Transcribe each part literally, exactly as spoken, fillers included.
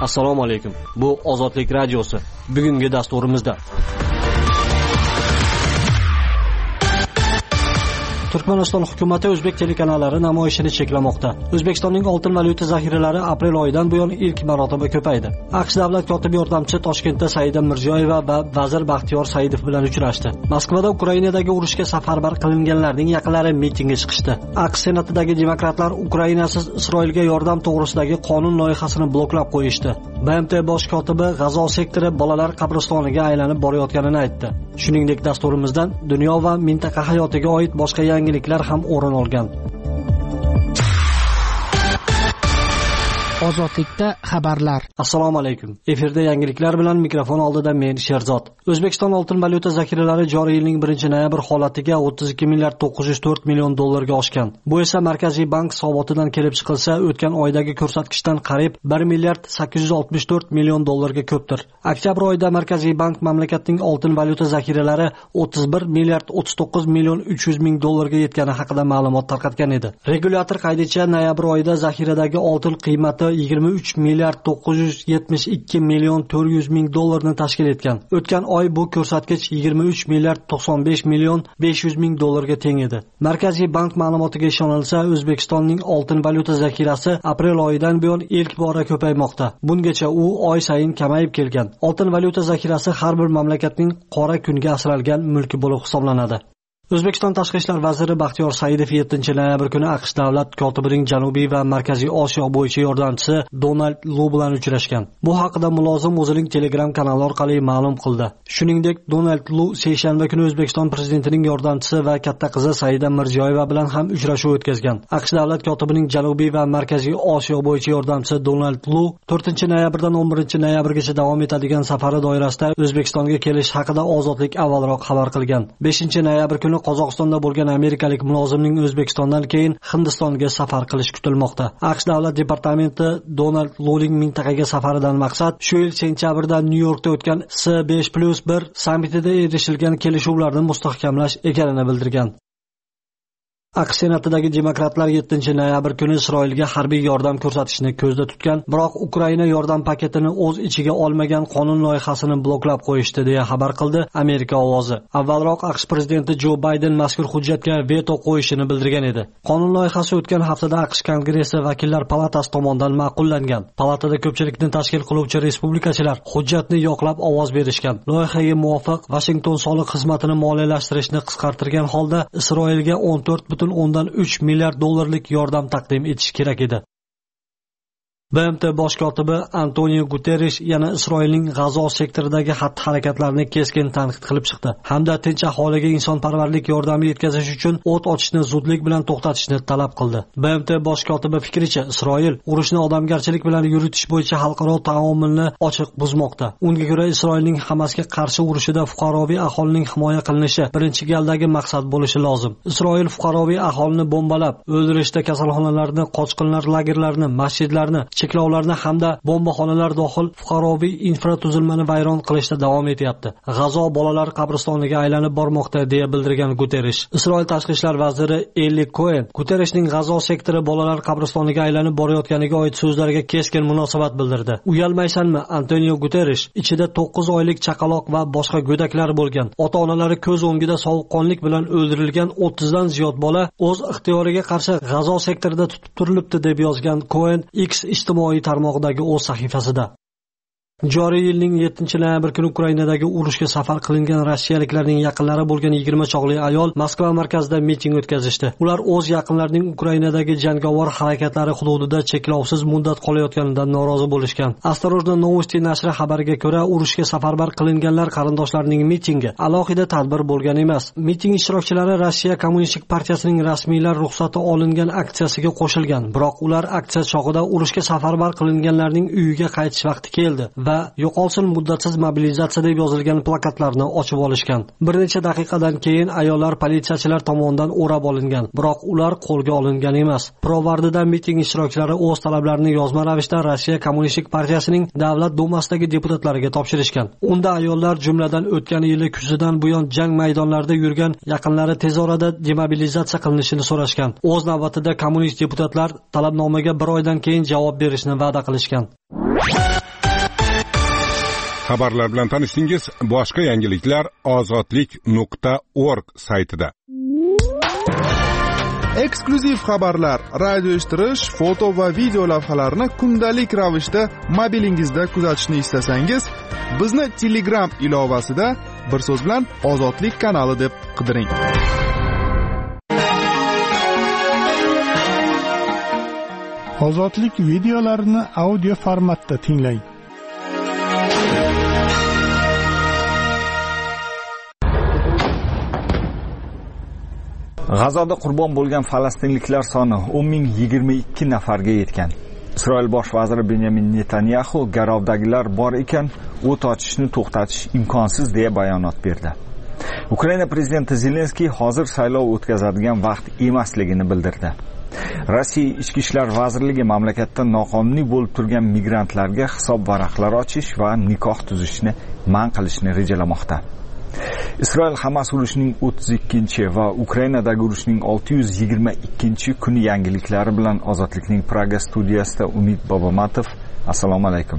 Assalomu alaykum. Bu Ozodlik radiosi. Bugungi dasturimizda Turkmaniston hukumati o'zbek telekanallari namoyishini cheklamoqda. O'zbekistonning oltin valyuta zaxiralari aprel oyidan buyon ilk marotaba ko'paydi. AQSh davlat kotibi yordamchisi Toshkentda Saida Mirziyoyeva va vazir Baxtiyor Saidov bilan uchrashdi. Moskvada Ukrainadagi urushga safarbar qilinganlarning yaqinlari mitingga chiqishdi. AQSh senatidagi demokratlar Ukrainasiz Isroilga yordam to'g'risidagi qonun loyihasini bloklab qo'yishdi. B M T bosh kotibi G'azo sektori bolalar qabristoniga aylanib borayotganini aytdi. Shuningdek, dasturimizdan dunyo va mintaqa hayotiga oid boshqa yangiliklar ham o'rin olgan. Ozodlikda xabarlar. Assalomu alaykum. Efirda yangiliklar bilan mikrofon oldida men Sherzod. O'zbekiston oltin valyuta zaxiralari joriy yilning birinchi noyabr holatiga o'ttiz ikki milliard to'qqiz yuz to'rt million dollarga oshgan. Bu esa Markaziy bank hisobotidan kelib chiqilsa, o'tgan oydagi ko'rsatkichdan qariyb bir milliard sakkiz yuz oltmish to'rt million dollarga ko'pdir. Oktyabr oyida Markaziy bank mamlakatning oltin valyuta zaxiralari o'ttiz bir milliard o'ttiz to'qqiz million uch yuz ming dollarga yetgani haqida ma'lumot tarqatgan edi. Regulyator qaydicha noyabr oyida zaxiradagi oltin qiymati yigirma uch milliard to'qqiz yuz yetmish ikki million to'rt yuz ming dollarni tashkil etgan. O'tgan oy bu ko'rsatkich yigirma uch milliard to'qson besh million besh yuz ming dollarga teng edi. Markaziy bank ma'lumotiga ishonilsa, O'zbekistonning oltin valyuta zaxirasi aprel oyidan buyon ilk bora ko'paymoqda. Bungacha u oy sayin kamayib kelgan. Oltin valyuta zaxirasi har bir mamlakatning qora kunga asralgan mulki bo'lib hisoblanadi. O'zbekiston Tashqi ishlar vaziri Baxtiyor Saidov yettinchi noyabr kuni AQSh davlat kotibining Janubiy va Markaziy Osiyo bo'yicha yordamchisi Donald Lu bilan uchrashgan. Bu haqida mulozim o'zining Telegram kanali orqali ma'lum qildi. Shuningdek, Donald Lu seshanba kuni O'zbekiston prezidentining yordamchisi va katta qizi Saida Mirziyoyeva bilan ham uchrashuv o'tkazgan. AQSh davlat kotibining Janubiy va Markaziy Osiyo bo'yicha yordamchisi Donald Lu to'rtinchi noyabrdan o'n birinchi noyabrgacha davom etadigan safari doirasida O'zbekistonga kelish haqida Ozodlik avvalroq xabar qilgan. beshinchi noyabr kuni Qozog'istonda bo'lgan amerikalik mulozimning O'zbekistondan keyin Hindistonga safar qilish kutilmoqda. AQSh davlat departamenti Donald Luning mintaqaga safaridan maqsad shu yil sentyabrda Nyu-Yorkda o'tgan S besh plus bir sammitida erishilgan kelishuvlarni mustahkamlash ekanini bildirgan. AQSh senatidagi demokratlar yettinchi noyabr kuni Isroilga harbiy yordam ko'rsatishni ko'zda tutgan, biroq Ukraina yordam paketini o'z ichiga olmagan qonun loyihasini bloklab qo'yishdi deya xabar qildi Amerika ovozi. Avvalroq AQSh prezidenti Jo Bayden mazkur hujjatga veto qo'yishini bildirgan edi. Qonun loyihasi o'tgan haftada AQSh Kongressi vakillar palatasi tomonidan ma'qullangan. Palatada ko'pchilikni tashkil qiluvchi respublikachilar hujjatni yoqlab ovoz berishgan. Loyihaga muvofiq Washington soliq xizmatini moliyalashtirishni qisqartirgan holda Isroilga o'n to'rt butun o'ndan uch milliard dollarlik yordam taqdim etish kerak edi. B M T bosh kotibi Antonio Guterres yana Isroilning G'azo sektoridagi xatti-harakatlarini keskin tanqid qilib chiqdi hamda tinch aholiga insonparvarlik yordami yetkazish uchun o't ochishni zudlik bilan to'xtatishni talab qildi. B M T bosh kotibi fikricha, Isroil urushni odamgarchilik bilan yuritish bo'yicha xalqaro taomilni ochiq buzmoqda. Unga ko'ra, Isroilning Hamasga qarshi urushida fuqaroviy aholining himoya qilinishi birinchi galdagi maqsad bo'lishi lozim. Isroil fuqaroviy aholini bombalab, o'ldirishda kasalxonalarni, qochqinlar lagerlarini, masjidlarni, cheklovlarni hamda bombaxonalar dohil fuqaroviy infratuzilmani vayron qilishda davom etyapti. G'azo bolalar qabristoniga aylanib bormoqda deya bildirgan Guterres. Isroil tashqi ishlar vaziri Eli Cohen Guterresning G'azo sektori bolalar qabristoniga aylanib borayotganiga oid so'zlariga keskin munosabat bildirdi. Uyalmaysanmi, Antonio Guterres? Ichida to'qqiz oylik chaqaloq va boshqa go'daklar bo'lgan, ota-onalari ko'z o'ngida sovuqqonlik bilan o'ldirilgan o'ttizdan ziyod bola o'z ixtiyoriga qarshi G'azo sektorida tutib turilibdi deb yozgan Cohen X ijtimoiy tarmog'idagi o'z sahifasida. Joriy yilning yettinchi noyabr kuni Ukrainadagi urushga safar qilingan rossiyaliklarning yaqinlari bo'lgan yigirma choqli ayol Moskva markazida miting o'tkazishdi. Ular o'z yaqinlarining Ukrainadagi jangovar harakatlari hududida cheklovsiz muddat qolayotganidan norozi bo'lishgan. Осторожно новости nashri xabariga ko'ra, urushga safarbar qilinganlar qarindoshlarining mitingi alohida tadbir bo'lgan emas. Miting ishtirokchilari Rossiya Kommunistik partiyasining rasmiylar ruxsati olingan aksiyasiga qo'shilgan, biroq ular aksiya chog'ida urushga safarbar qilinganlarning uyiga qaytish vaqti keldi va va yo'qolsin muddatsiz mobilizatsiya deb yozilgan plakatlarni ochib olishgan. Bir necha daqiqadan keyin ayollar politsiyachilar tomonidan o'rab olingan, biroq ular qo'lga olingan emas. Provardida miting ishtirokchilari o'z talablarini yozma ravishda Rossiya Kommunistik partiyasining Davlat dumasidagi deputatlariga topshirishgan. Unda ayollar jumladan o'tgan yili kuzidan buyon jang maydonlarida yurgan yaqinlari tez orada demobilizatsiya qilinishini so'rashgan. O'z navbatida kommunist deputatlar talabnomaga bir oydan keyin javob berishni va'da qilishgan. xabarlar bilan tanishdingiz. Boshqa yangiliklar ozodlik nuqta org saytida. Eksklyuziv xabarlar, radio eshittirish, foto va video lavhalarni kundalik ravishda mobilingizda kuzatishni istasangiz, bizni Telegram ilovasida bir so'z bilan Ozodlik kanali deb qidiring. Ozodlik videolarini audio formatda tinglang. G'azoda qurbon bo'lgan falastinliklar soni o'n ming yigirma ikki nafarga yetgan. Isroil bosh vaziri Benyamin Netanyahu garovdagilar bor ekan, o't ochishni to'xtatish imkonsiz deya bayonot berdi. Ukraina prezidenti Zelenskiy hozir saylov o'tkazadigan vaqt emasligini bildirdi. Rossiya Ichki ishlar vazirligi mamlakatda noqonuniy bo'lib turgan migrantlarga hisob varaqlar ochish va nikoh tuzishni man qilishni rejalamoqda. Isroil Hamas urushining o'ttiz ikkinchi va Ukrainadagi urushining olti yuz yigirma ikkinchi kuni yangiliklari bilan Ozodlikning Praga studiyasida Umid Bobomatov. Assalomu alaykum.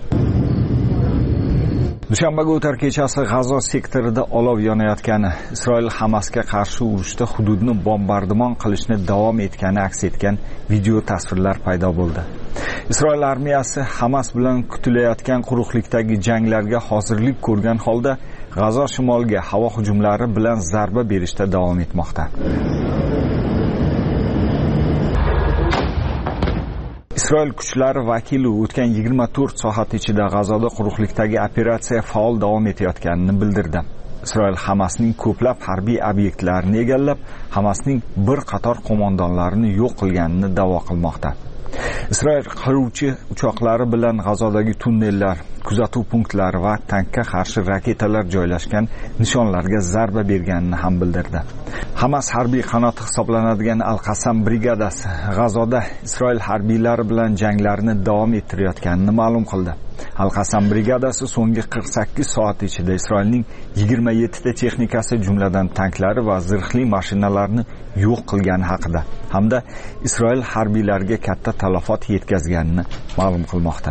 Dushanbaga o'tar kechasi G'azo sektorida olov yonayotgani, Isroil Hamasga qarshi urushda hududni bombardimon qilishni davom etgani aks etgan video tasvirlar paydo bo'ldi. Isroil armiyasi Hamas bilan kutilayotgan quruqlikdagi janglarga hozirlik ko'rgan holda G'azo shimoliga havo hujumlari bilan zarba berishda davom etmoqda. Isroil kuchlari vakili o'tgan yigirma to'rt soat ichida G'azoda quruqlikdagi operatsiya faol davom etayotganini bildirdi. Isroil Hamasning ko'plab harbiy obyektlarini egallab, Hamasning bir qator qo'mondonlarini yo'q qilganini da'vo qilmoqda. Isroil qiruvchi uchoqlari bilan G'azodagi tunnellar, kuzatuv punktlari va tankka qarshi raketalar joylashgan nishonlarga zarba berganini ham bildirdi. Hamas harbiy qanoti hisoblanadigan Al-Qassam brigadasi G'azoda Isroil harbiylari bilan janglarni davom ettirayotganini ma'lum qildi. Al-Qassam brigadasi so'nggi qirq sakkiz soat ichida Isroilning yigirma yetti ta texnikasi, jumladan tanklari va zirhli mashinalarni yo'q qilgani haqida hamda Isroil harbiylariga katta talafot yetkazganini ma'lum qilmoqda.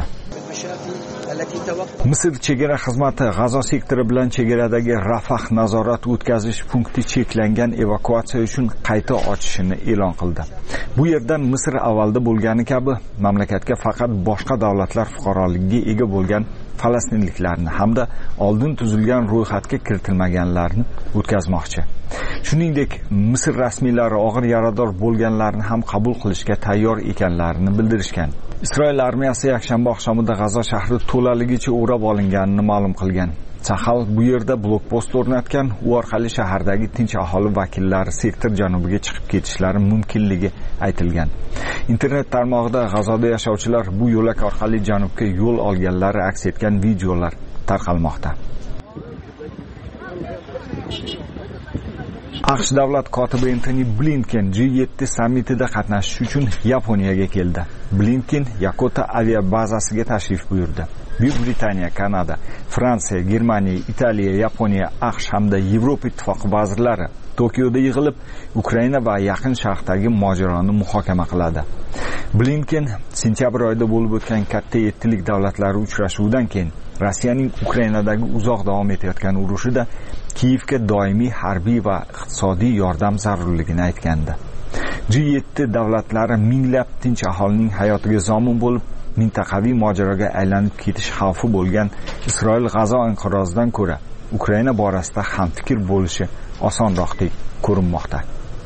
Misr chegara xizmati G'azo sektori bilan chegaradagi Rafah nazorat o'tkazish punkti cheklangan evakuatsiya uchun qayta ochishini e'lon qildi. Bu yerdan Misr avvalda bo'lgani kabi mamlakatga faqat boshqa davlatlar fuqaroligiga ega bo'lgan falastinliklarni hamda oldin tuzilgan ro'yxatga kiritilmaganlarni o'tkazmoqchi. Shuningdek, Misr rasmiylari og'ir yarador bo'lganlarni ham qabul qilishga tayyor ekanlarini bildirishgan. Isroil armiyasi yakshanba oqshomida G'azo shahri to'laligicha o'rab olinganini ma'lum qilgan. Chaqal bu yerda blokpost o'rnatgan, u orqali shahardagi tinch aholi vakillari sektor janubiga chiqib ketishlari mumkinligi aytilgan. Internet tarmog'ida G'azoda yashovchilar bu yo'lak orqali janubga yo'l olganlari aks etgan videolar tarqalmoqda. AQSh davlat kotibi Antony Blinken G yetti sammitida qatnashish uchun Yaponiyaga keldi. Blinken Yokota aviabazasiga tashrif buyurdi. Buyuk Britaniya, Kanada, Fransiya, Germaniya, Italiya, Yaponiya, AQSh hamda Yevropa ittifoqi vazirlari Tokioda yig'ilib, Ukraina va Yaqin Sharqdagi mojaroni muhokama qiladi. Blinken sentyabr oyida bo'lib o'tgan katta yettilik davlatlari uchrashuvidan keyin Rossiyaning Ukrainadagi uzoq davom etayotgan urushida Kiyevga doimiy harbiy va iqtisodiy yordam zarurligini aytgandi. G yetti davlatlari minglab tinch aholining hayotiga zomin bo'lib, mintaqaviy mojaroga aylanib ketish xavfi bo'lgan Isroil G'azo inqirozidan ko'ra Ukraina borasida hamfikr bo'lishi osonroqdek ko'rinmoqda.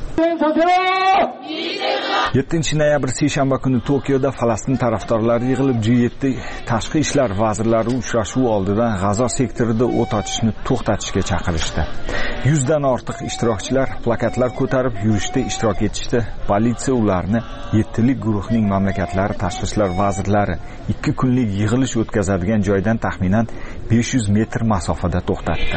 yettinchi noyabr seshanba kuni Tokioda Falastin tarafdorlari yig'ilib G yetti tashqi ishlar vazirlari uchrashuvi oldidan G'azo sektorida o't ochishni to'xtatishga chaqirishdi. yuzdan ortiq ishtirokchilar plakatlar ko'tarib yurishda ishtirok etishdi. Politsiya ularni yettilik guruhining mamlakatlari tashqi ishlar vazirlari ikki kunlik yig'ilish o'tkazadigan joydan taxminan besh yuz metr masofada to'xtatdi.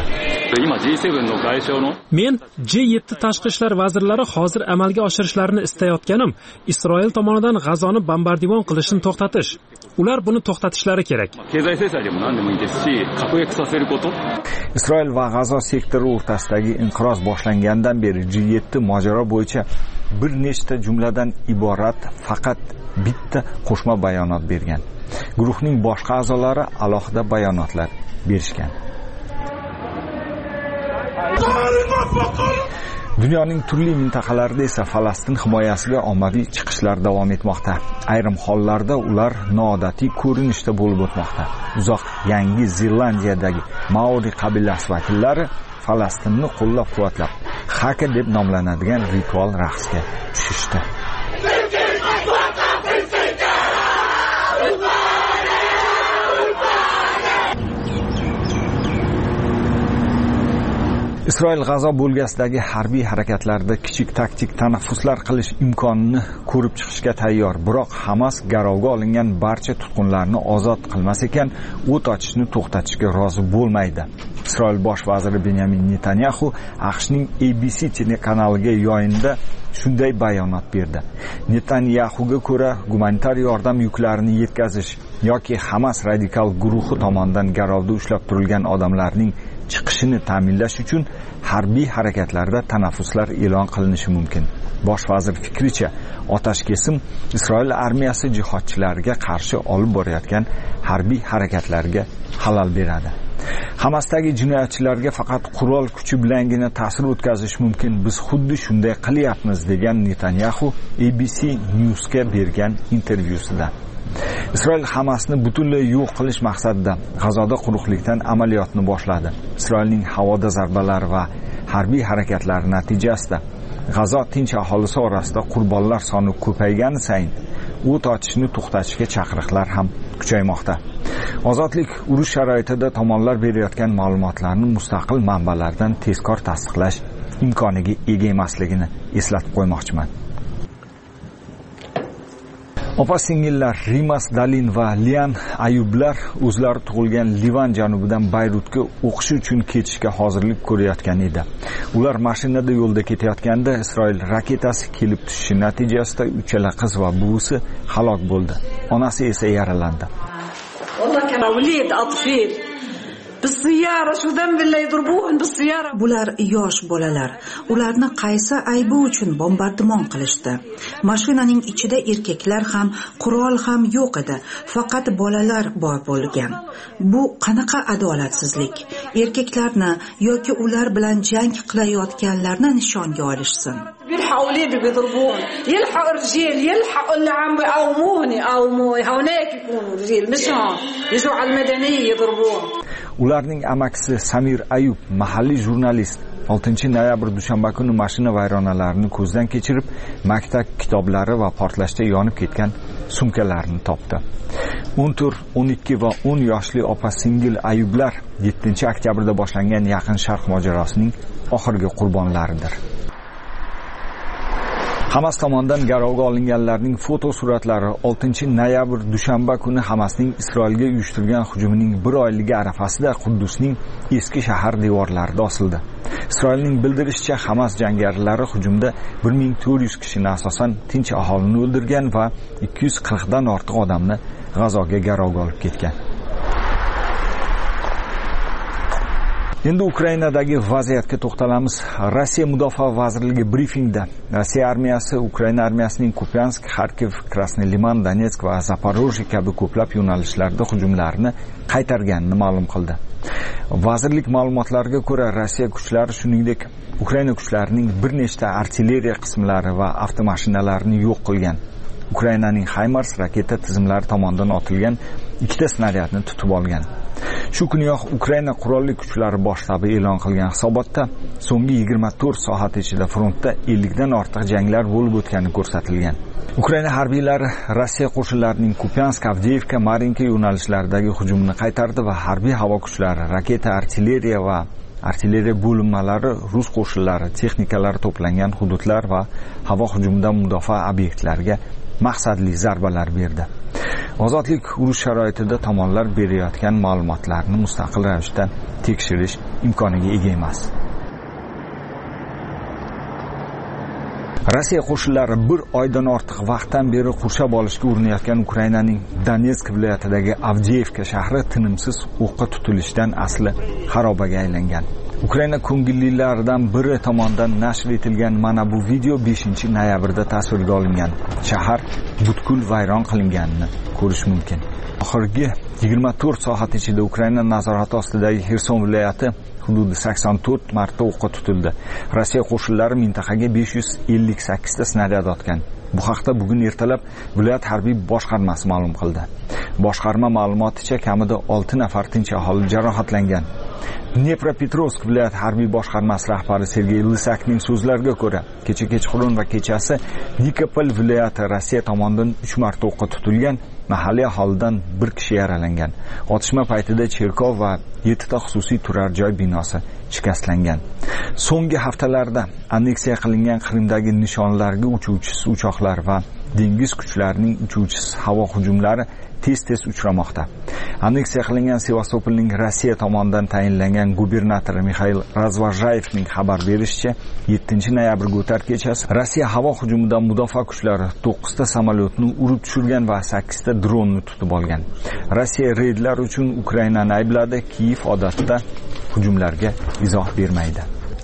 Men G yetti tashqi ishlar vazirlari hozir amalga oshirishlarini istayotganim Isroil tomonidan G'azoni bombardimon qilishni to'xtatish. Ular buni to'xtatishlari kerak. Isroil va G'azo sektori o'rtasidagi inqiroz boshlangandan beri G yetti mojaro bo'yicha bir nechta jumladan iborat faqat bitta qo'shma bayonot bergan. Guruhning boshqa a'zolari alohida bayonotlar berishgan. Dunyoning turli mintaqalarida esa Falastin himoyasiga ommaviy chiqishlar davom etmoqda. Ayrim hollarda ular noodatiy ko'rinishda bo'lib o'tmoqda. Uzoq Yangi Zelandiyadagi Maori qabilasi vakillari Falastinni qo'llab-quvvatlab, haka deb nomlanadigan ritual raqsga tushishdi. Isroil G'azo bo'lgasidagi harbiy harakatlarda kichik taktik tanaffuslar qilish imkonini ko'rib chiqishga tayyor, biroq Hamas garovga olingan barcha tutqunlarni ozod qilmas ekan, o't ochishni to'xtatishga rozi bo'lmaydi. Isroil bosh vaziri Benyamin Netanyahu AQShning A B C telekanaliga yo'yinda shunday bayonot berdi. Netanyahuga ko'ra, gumanitar yordam yuklarini yetkazish yoki Hamas radikal guruhi tomonidan garovda ushlab turilgan odamlarning chiqishini ta'minlash uchun harbiy harakatlarda tanaffuslar e'lon qilinishi mumkin. Bosh vazir fikricha, otash kesim Isroil armiyasi jihodchilarga qarshi olib borayotgan harbiy harakatlarga xalal beradi. Hamasdagi jinoyatchilarga faqat qurol kuchi bilangina ta'sir o'tkazish mumkin. Biz xuddi shunday qilyapmiz, degan Netanyahu A B C News'ga bergan intervyusida. Isroil Hamasni butunlay yo'q qilish maqsadida G'azoda quruqlikdan amaliyotni boshladi. Isroilning havoda zarbalari va harbiy harakatlari natijasida G'azo tinch aholisi orasida qurbonlar soni ko'paygani sayin o't ochishni to'xtatishga chaqiriqlar ham kuchaymoqda. Ozodlik urush sharoitida tomonlar berayotgan ma'lumotlarni mustaqil manbalardan tezkor tasdiqlash imkoniga ega emasligini eslatib qo'ymoqchiman. Opa-singillar Rimas Dalin va Lian Ayublar o'zlari tug'ilgan Livan janubidan Bayrutga o'qish uchun ketishga hozirlik ko'rayotgan edi. Ular mashinada yo'lda ketayotganda Isroil raketasi kelib tushishi natijasida uchala qiz va buvisi halok bo'ldi. Onasi esa yaralandi. Bular yosh bolalar. Ularni qaysi aybi uchun bombardimon qilishdi? Mashinaning ichida erkaklar ham, qurol ham yo'q edi. Faqat bolalar bor bo'lgan. Bu qanaqa adolatsizlik? Erkaklarni yoki ular bilan jang qilayotganlarni nishonga olishsin. Ularning amakisi Samir Ayub, mahalliy jurnalist, oltinchi noyabr dushanba kuni mashina vayronalarini ko'zdan kechirib, maktab kitoblari va portlashda yonib ketgan sumkalarni topdi. o'n to'rt, o'n ikki va o'n yoshli opa-singil Ayublar yettinchi oktyabrda boshlangan Yaqin Sharq mojarosining oxirgi qurbonlaridir. Hamas tomonidan garovga olinganlarning foto suratlari oltinchi noyabr dushanba kuni Hamasning Isroilga uyushtirgan hujumining bir oyligi arafasida Quddusning eski shahar devorlarida osildi. Isroilning bildirishicha, Hamas jangarilari hujumda bir ming to'rt yuz kishini asosan tinch aholini o'ldirgan va ikki yuz qirq dan ortiq odamni G'azoga garovga olib ketgan. Endi Ukrainadagi vaziyatga to'xtalamiz. Rossiya Mudofaa vazirligi brifingda Rossiya armiyasi Ukraina armiyasining Kupiansk, Kharkiv, Krasnoy Liman, Donetsk va Zaporojye kabi ko'plab yo'nalishlarda hujumlarni qaytarganini ma'lum qildi. Vazirlik ma'lumotlariga ko'ra, Rossiya kuchlari shuningdek Ukraina kuchlarining bir nechta artilleriya qismlari va avtomashinalarini yo'q qilgan. Ukrainaning HIMARS raketa tizimlari tomonidan otilgan ikkita snaryadni tutib olgan. Shu kuniyoq Ukraina qurolli kuchlari bosh shtabi e'lon qilgan hisobotda so'nggi yigirma to'rt soat ichida frontda ellik dan ortiq janglar bo'lib o'tgani ko'rsatilgan. Ukraina harbiylari Rossiya qo'shinlarining Kupiansk, Avdiivka, Marinka yo'nalishlaridagi hujumni qaytardi va harbiy havo kuchlari, raketa, artilleriya va artilleriya bo'linmalari, rus qo'shinlari texnikalari to'plangan hududlar va havo hujumidan mudofaa obyektlariga maqsadli zarbalar berdi. Ozodlik urush sharoitida tomonlar berayotgan ma'lumotlarni mustaqil ravishda tekshirish imkoniga ega emas. Rossiya qo'shinlari bir oydan ortiq vaqtdan beri qurshab olishga urinayotgan Ukrainaning Donetsk viloyatidagi Avdiivka shahri tinimsiz o'qqa tutilishdan asli xarobaga aylangan. Ukraina ko'ngillilaridan biri tomonidan nashr etilgan mana bu video beshinchi noyabrda tasvirga olingan. Shahar butkul vayron qilinganini ko'rish mumkin. Oxirgi yigirma to'rt soat ichida Ukraina nazorati ostidagi Xerson viloyati hududi sakson to'rt marta o'qqa tutildi. Rossiya qo'shinlari mintaqaga besh yuz ellik sakkiz ta snaryad otgan. Bu haqda bugun ertalab viloyat harbiy boshqarmasi ma'lum qildi. Boshqarma ma'lumoticha kamida olti nafar tinch aholi jarohatlangan. Dnepropetrovsk viloyat harbiy boshqarmasi rahbari Sergey Lysakning so'zlariga ko'ra, kecha kechqurun va kechasi Nikopol viloyati Rossiya tomonidan uch marta o'qqa tutilgan, mahalliy aholidan bir kishi yaralangan. Otishma paytida cherkov va yetti ta xususiy turar joy binosi shikastlangan. So'nggi haftalarda anneksiya qilingan Qrimdagi nishonlarga uchuvchisiz uchoqlar va dengiz kuchlarining uchuvchisiz havo hujumlari tez-tez uchramoqda. Anneksiya qilingan Sevastopolning Rossiya tomonidan tayinlangan gubernatori Mikhail Razvojayevning xabar berishicha, yettinchi noyabrga o'tar kechasi Rossiya havo hujumidan mudofaa kuchlari to'qqiz ta samolyotni urib tushirgan va sakkiz ta dronni tutib olgan. Rossiya reydlar uchun Ukrainani aybladi. Kiyev odatda hujumlarga izoh bermaydi.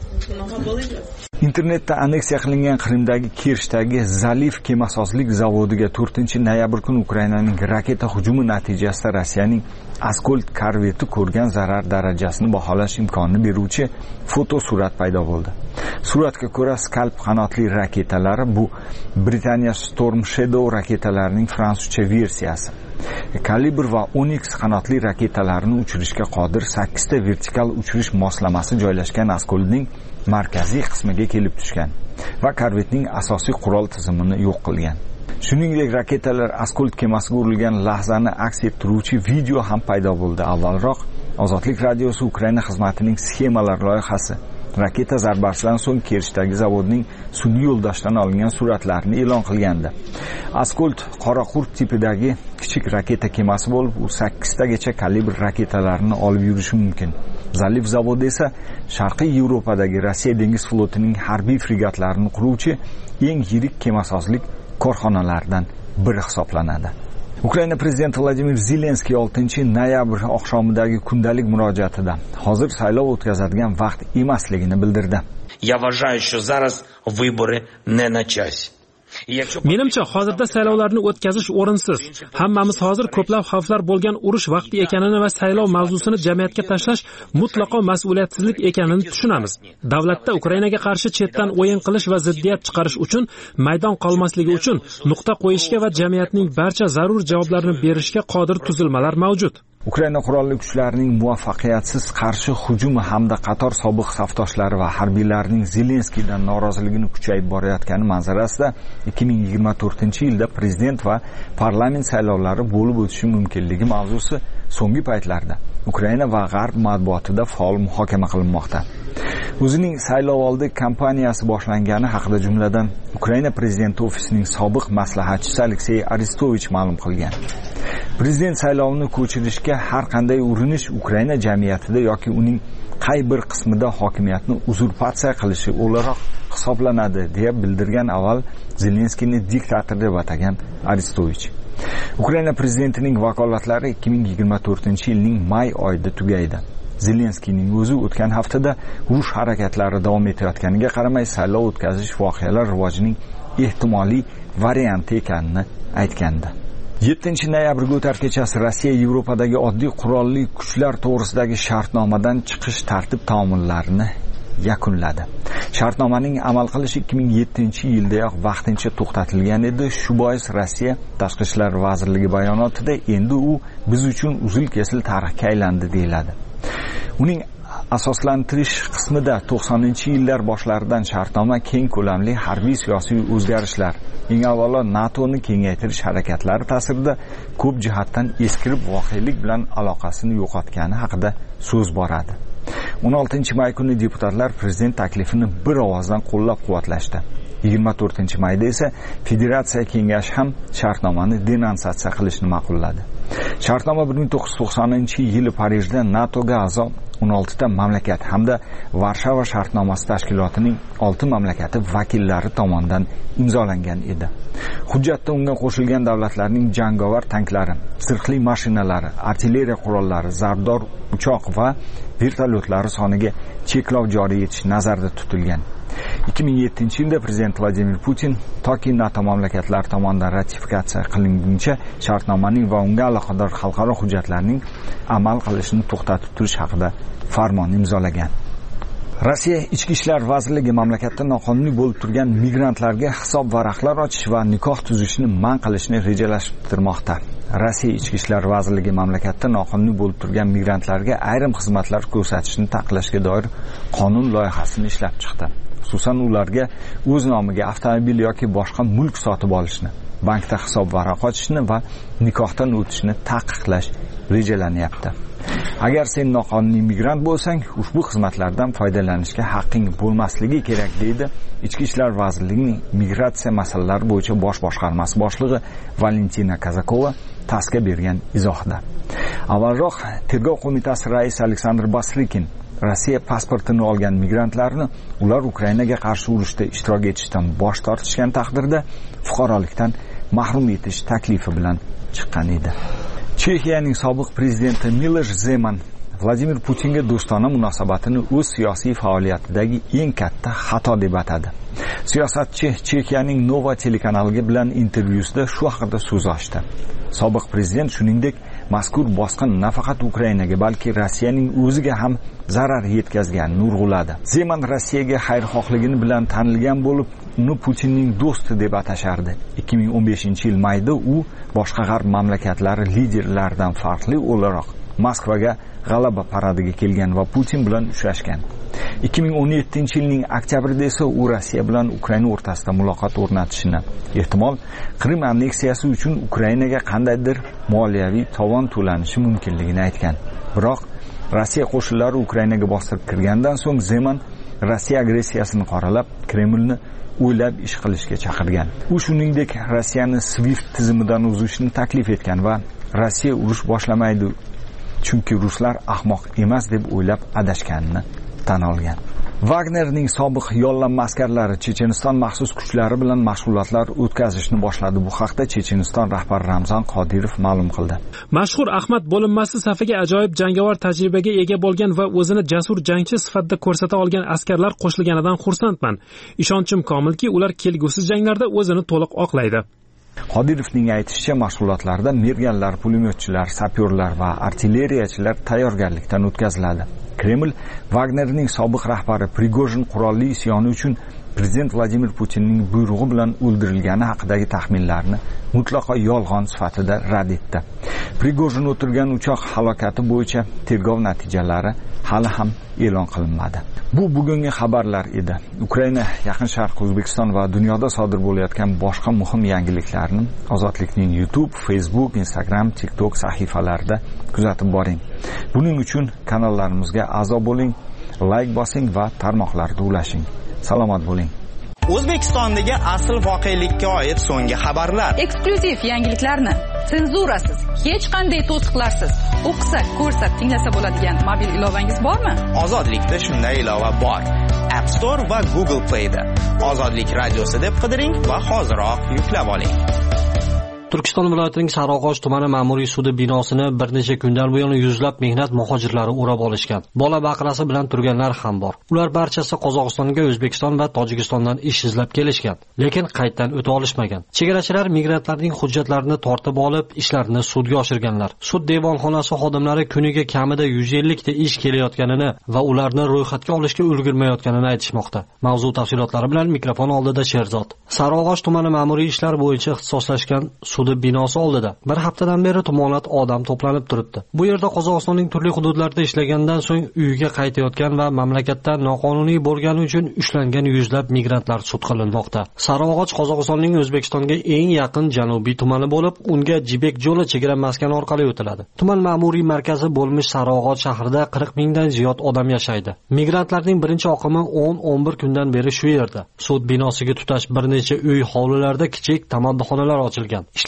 Internetda anneksiya qilingan Qrimdagi Kershdagi Zaliv kemasozlik zavodiga to'rtinchi noyabr kuni Ukrainaning raketa hujumi natijasida Rossiyaning Askold korveti ko'rgan zarar darajasini baholash imkonini beruvchi fotosurat paydo bo'ldi. Suratga ko'ra, Scalp qanotli raketalari bu Britaniya Storm Shadow raketalarining fransuzcha versiyasi. Kalibr va Onyx qanotli raketalarini uchirishga qodir sakkiz ta vertikal uchirish moslamasi joylashgan Askoldning markaziy qismiga kelib tushgan va korvetning asosiy qurol tizimini yo'q qilgan. Shuningdek, raketalar Askold kemasiga urilgan lahzani aks ettiruvchi video ham paydo bo'ldi. Avvalroq Ozodlik radiosi Ukraina xizmatining sxemalar loyihasi raketa zarbasidan so'ng Kershdagi zavodning sun'iy yo'ldoshdan olingan suratlarini e'lon qilgandi. Askold qora qurt tipidagi kichik raketa kemasi bo'lib, u sakkiz tagacha kalibr raketalarini olib yurishi mumkin. Zaliv zavodi esa Sharqiy Yevropadagi Rossiya dengiz flotining harbiy fregatlarini quruvchi eng yirik kemasozlik korxonalaridan biri hisoblanadi. Ukraina prezidenti Vladimir Zelenskiy oltinchi noyabr oqshomidagi kundalik murojaatida hozir saylov o'tkazadigan vaqt emasligini bildirdi. Я вважаю, що зараз вибори не на часі. Menimcha hozirda saylovlarni o'tkazish o'rinsiz. Hammamiz hozir ko'plab xavflar bo'lgan urush vaqti ekanini va saylov mavzusini jamiyatga tashlash mutlaqo mas'uliyatsizlik ekanini tushunamiz. Davlatda Ukrainaga qarshi chetdan o'yin qilish va ziddiyat chiqarish uchun maydon qolmasligi uchun nuqta qo'yishga va jamiyatning barcha zarur javoblarini berishga qodir tuzilmalar mavjud. Ukraina qurolli kuchlarining muvaffaqiyatsiz qarshi hujumi hamda qator sobiq safdoshlari va harbiylarning Zelenskiydan noroziligini kuchayib borayotgani manzarasida ikki ming yigirma to'rtinchi yilda prezident va parlament saylovlari bo'lib o'tishi mumkinligi mavzusi so'nggi paytlarda Ukraina va G'arb matbuotida faol muhokama qilinmoqda. O'zining saylovoldi kampaniyasi boshlangani haqida jumladan Ukraina prezidenti ofisining sobiq maslahatchisi Aleksey Arestovich ma'lum qilgan. Prezident saylovini ko'chirishga har qanday urinish Ukraina jamiyatida yoki uning qay bir qismida hokimiyatni uzurpatsiya qilishi o'laroq hisoblanadi deya bildirgan avval Zelenskiyni diktator deb atagan Arestovich. Ukraina prezidentining vakolatlari ikki ming yigirma to'rtinchi yilning may oyida tugaydi. Zelenskiyning o'zi o'tgan haftada urush harakatlari davom etayotganiga qaramay saylov o'tkazish voqealar rivojining ehtimoliy varianti ekanini aytgandi. yettinchi noyabrga o'tar kechasi Rossiya Yevropadagi oddiy qurolli kuchlar to'g'risidagi shartnomadan chiqish tartib taomillarini yakunladi. Shartnomaning amal qilishi ikki ming yettinchi yildayoq vaqtincha to'xtatilgan edi. Shu bois Rossiya Tashqi ishlar vazirligi bayonotida endi u biz uchun uzil-kesil tarixga aylandi deyiladi. Uning asoslantirish qismida to'qsoninchi yillar boshlaridan shartnoma keng ko'lamli harbiy siyosiy o'zgarishlar, eng avvalo NATOni kengaytirish harakatlari ta'sirida ko'p jihatdan eskirib voqelik bilan aloqasini yo'qotgani haqida so'z boradi. o'n oltinchi may kuni deputatlar prezident taklifini bir ovozdan qo'llab-quvvatlashdi. yigirma to'rtinchi mayda esa Federatsiya kengashi ham shartnomani denonsatsiya qilishni ma'qulladi. Shartnoma bir ming to'qqiz yuz to'qsoninchi yili Parijda NATOga a'zo o'n oltita mamlakat hamda Varshava shartnomasi tashkilotining olti mamlakati vakillari tomonidan imzolangan edi. Hujjatda unga qo'shilgan davlatlarning jangovar tanklari, zirhli mashinalari, artilleriya qurollari, zardor uchoq va vertolyotlari soniga cheklov joriy etish nazarda tutilgan. ikki ming yettinchi yilda prezident Vladimir Putin toki NATO mamlakatlari tomonidan ratifikatsiya qilinguncha shartnomaning va unga aloqador xalqaro hujjatlarning amal qilishini to'xtatib turish haqida farmon imzolagan. Rossiya Ichki ishlar vazirligi mamlakatda noqonuniy bo'lib turgan migrantlarga hisob varaqlar ochish va nikoh tuzishni man qilishni rejalashtirmoqda. Rossiya Ichki ishlar vazirligi mamlakatda noqonuniy bo'lib turgan migrantlarga ayrim xizmatlar ko'rsatishni taqiqlashga doir qonun loyihasini ishlab chiqdi. Xususan ularga o'z nomiga avtomobil yoki boshqa mulk sotib olishni, bankda hisob varaq ochishni va nikohdan o'tishni taqiqlash rejalanyapti. Agar sen noqonuniy migrant bo'lsang, ushbu xizmatlardan foydalanishga haqqing bo'lmasligi kerak, deydi Ichki ishlar vazirligining migratsiya masalalari bo'yicha bosh boshqarmasi boshlig'i Valentina Kazakova tasga bergan izohda. Avvalroq Tergov qo'mitasi raisi Aleksandr Basrikin Rossiya pasportini olgan migrantlarni ular Ukrainaga qarshi urushda ishtirok etishdan bosh tortishgan taqdirda fuqarolikdan mahrum etish taklifi bilan chiqqan edi. Chexiyaning sobiq prezidenti Milosh Zeman Vladimir Putinga do'stona munosabatini o'z siyosiy faoliyatidagi eng katta xato deb atadi. Siyosatchi Chexiyaning Nova telekanaliga bilan intervyusida shu haqida so'z ochdi. Sobiq prezident shuningdek mazkur bosqin nafaqat Ukrainaga, balki Rossiyaning o'ziga ham zarar yetkazganini urg'uladi. Zeman Rossiyaga xayrixohligini bilan tanilgan bo'lib, uni Putinning do'sti deb atashardi. ikki ming o'n beshinchi yil mayda u boshqa g'arb mamlakatlari liderlaridan farqli o'laroq Moskvaga g'alaba paradiga kelgan va Putin bilan uchrashgan. ikki ming o'n yettinchi yilning oktyabrida esa u Rossiya bilan Ukraina o'rtasida muloqot o'rnatishini, ehtimol Qrim anneksiyasi uchun Ukrainaga qandaydir moliyaviy tovon to'lanishi mumkinligini aytgan. Biroq Rossiya qo'shinlari Ukrainaga bostirib kirgandan so'ng Zeman Rossiya agressiyasini qoralab, Kremlni o'ylab ish qilishga chaqirgan. U shuningdek Rossiyani SWIFT tizimidan uzishni taklif etgan va Rossiya urush boshlamaydi, chunki ruslar ahmoq emas deb o'ylab adashganini tan olgan. Wagnerning sobiq yollanma askarlari Checheniston maxsus kuchlari bilan mashg'ulotlar o'tkazishni boshladi. Bu haqda Checheniston rahbari Ramzan Qodirov ma'lum qildi. Mashhur Ahmad bo'linmasi safiga ajoyib jangovar tajribaga ega bo'lgan va o'zini jasur jangchi sifatida ko'rsata olgan askarlar qo'shilganidan xursandman. Ishonchim komilki, ular kelgusi janglarda o'zini to'liq oqlaydi. Qodirovning aytishicha, mashg'ulotlarda merganlar, pulemyotchilar, sapyorlar va artilleriyachilar tayyorgarlikdan o'tkaziladi. Kreml Wagnerning sobiq rahbari Prigojin qurolli isyoni uchun prezident Vladimir Putinning buyrug'i bilan o'ldirilgani haqidagi taxminlarni mutlaqo yolg'on sifatida rad etdi. Prigojin o'tirgan uchoq halokati bo'yicha tergov natijalari hali ham e'lon qilinmadi. Bu bugungi xabarlar edi. Ukraina, Yaqin Sharq, O'zbekiston va dunyoda sodir bo'layotgan boshqa muhim yangiliklarni Ozodlikning YouTube, Facebook, Instagram, TikTok sahifalarida kuzatib boring. Buning uchun kanallarimizga a'zo bo'ling, like bosing va tarmoqlarda ulashing. Salomat bo'ling. O'zbekistondagi asl voqelikka oid so'nggi xabarlar, eksklyuziv yangiliklarni senzurasiz, hech qanday to'siqlarsiz o'qisa, ko'rsa, tinglasa bo'ladigan mobil ilovangiz bormi? Ozodlikda shunday ilova bor. App Store va Google Play'da Ozodlik radiosi deb qidiring va hoziroq yuklab oling. Turkiston viloyatining Sarog'och tumani ma'muriy sudi binosini bir necha kundan buyon yuzlab mehnat muhojirlari o'rab olishgan. Bola baqrasi bilan turganlar ham bor. Ular barchasi Qozog'istonga O'zbekiston va Tojikistondan ish izlab kelishgan, lekin qaytdan o'ta olishmagan. Chegarachilar migrantlarning hujjatlarini tortib olib, ishlarini sudga oshirganlar. Sud devonxonasi xodimlari kuniga kamida yuz ellik ta ish kelayotganini va ularni ro'yxatga olishga ulgurmayotganini aytishmoqda. Mavzu tafsilotlari bilan mikrofon oldida Sherzod. Sarog'och tumani ma'muriy ishlar bo'yicha ixtisoslashgan sudi binosi oldida bir haftadan beri tumonat odam to'planib turibdi. Bu yerda Qozog'istonning turli hududlarida ishlagandan so'ng uyiga qaytayotgan va mamlakatda noqonuniy bo'lgani uchun ushlangan yuzlab migrantlar sud qilinmoqda. Sarog'och Qozog'istonning O'zbekistonga eng yaqin janubiy tumani bo'lib, unga Jibek yo'li chegara maskani orqali o'tiladi. Tuman ma'muriy markazi bo'lmish Sarog'och shahrida qirq mingdan ziyod odam yashaydi. Migrantlarning birinchi oqimi o'n o'n bir kundan beri shu yerda. Sud binosiga tutash bir necha uy hovlilarda kichik tamaddixonalar ochilgan.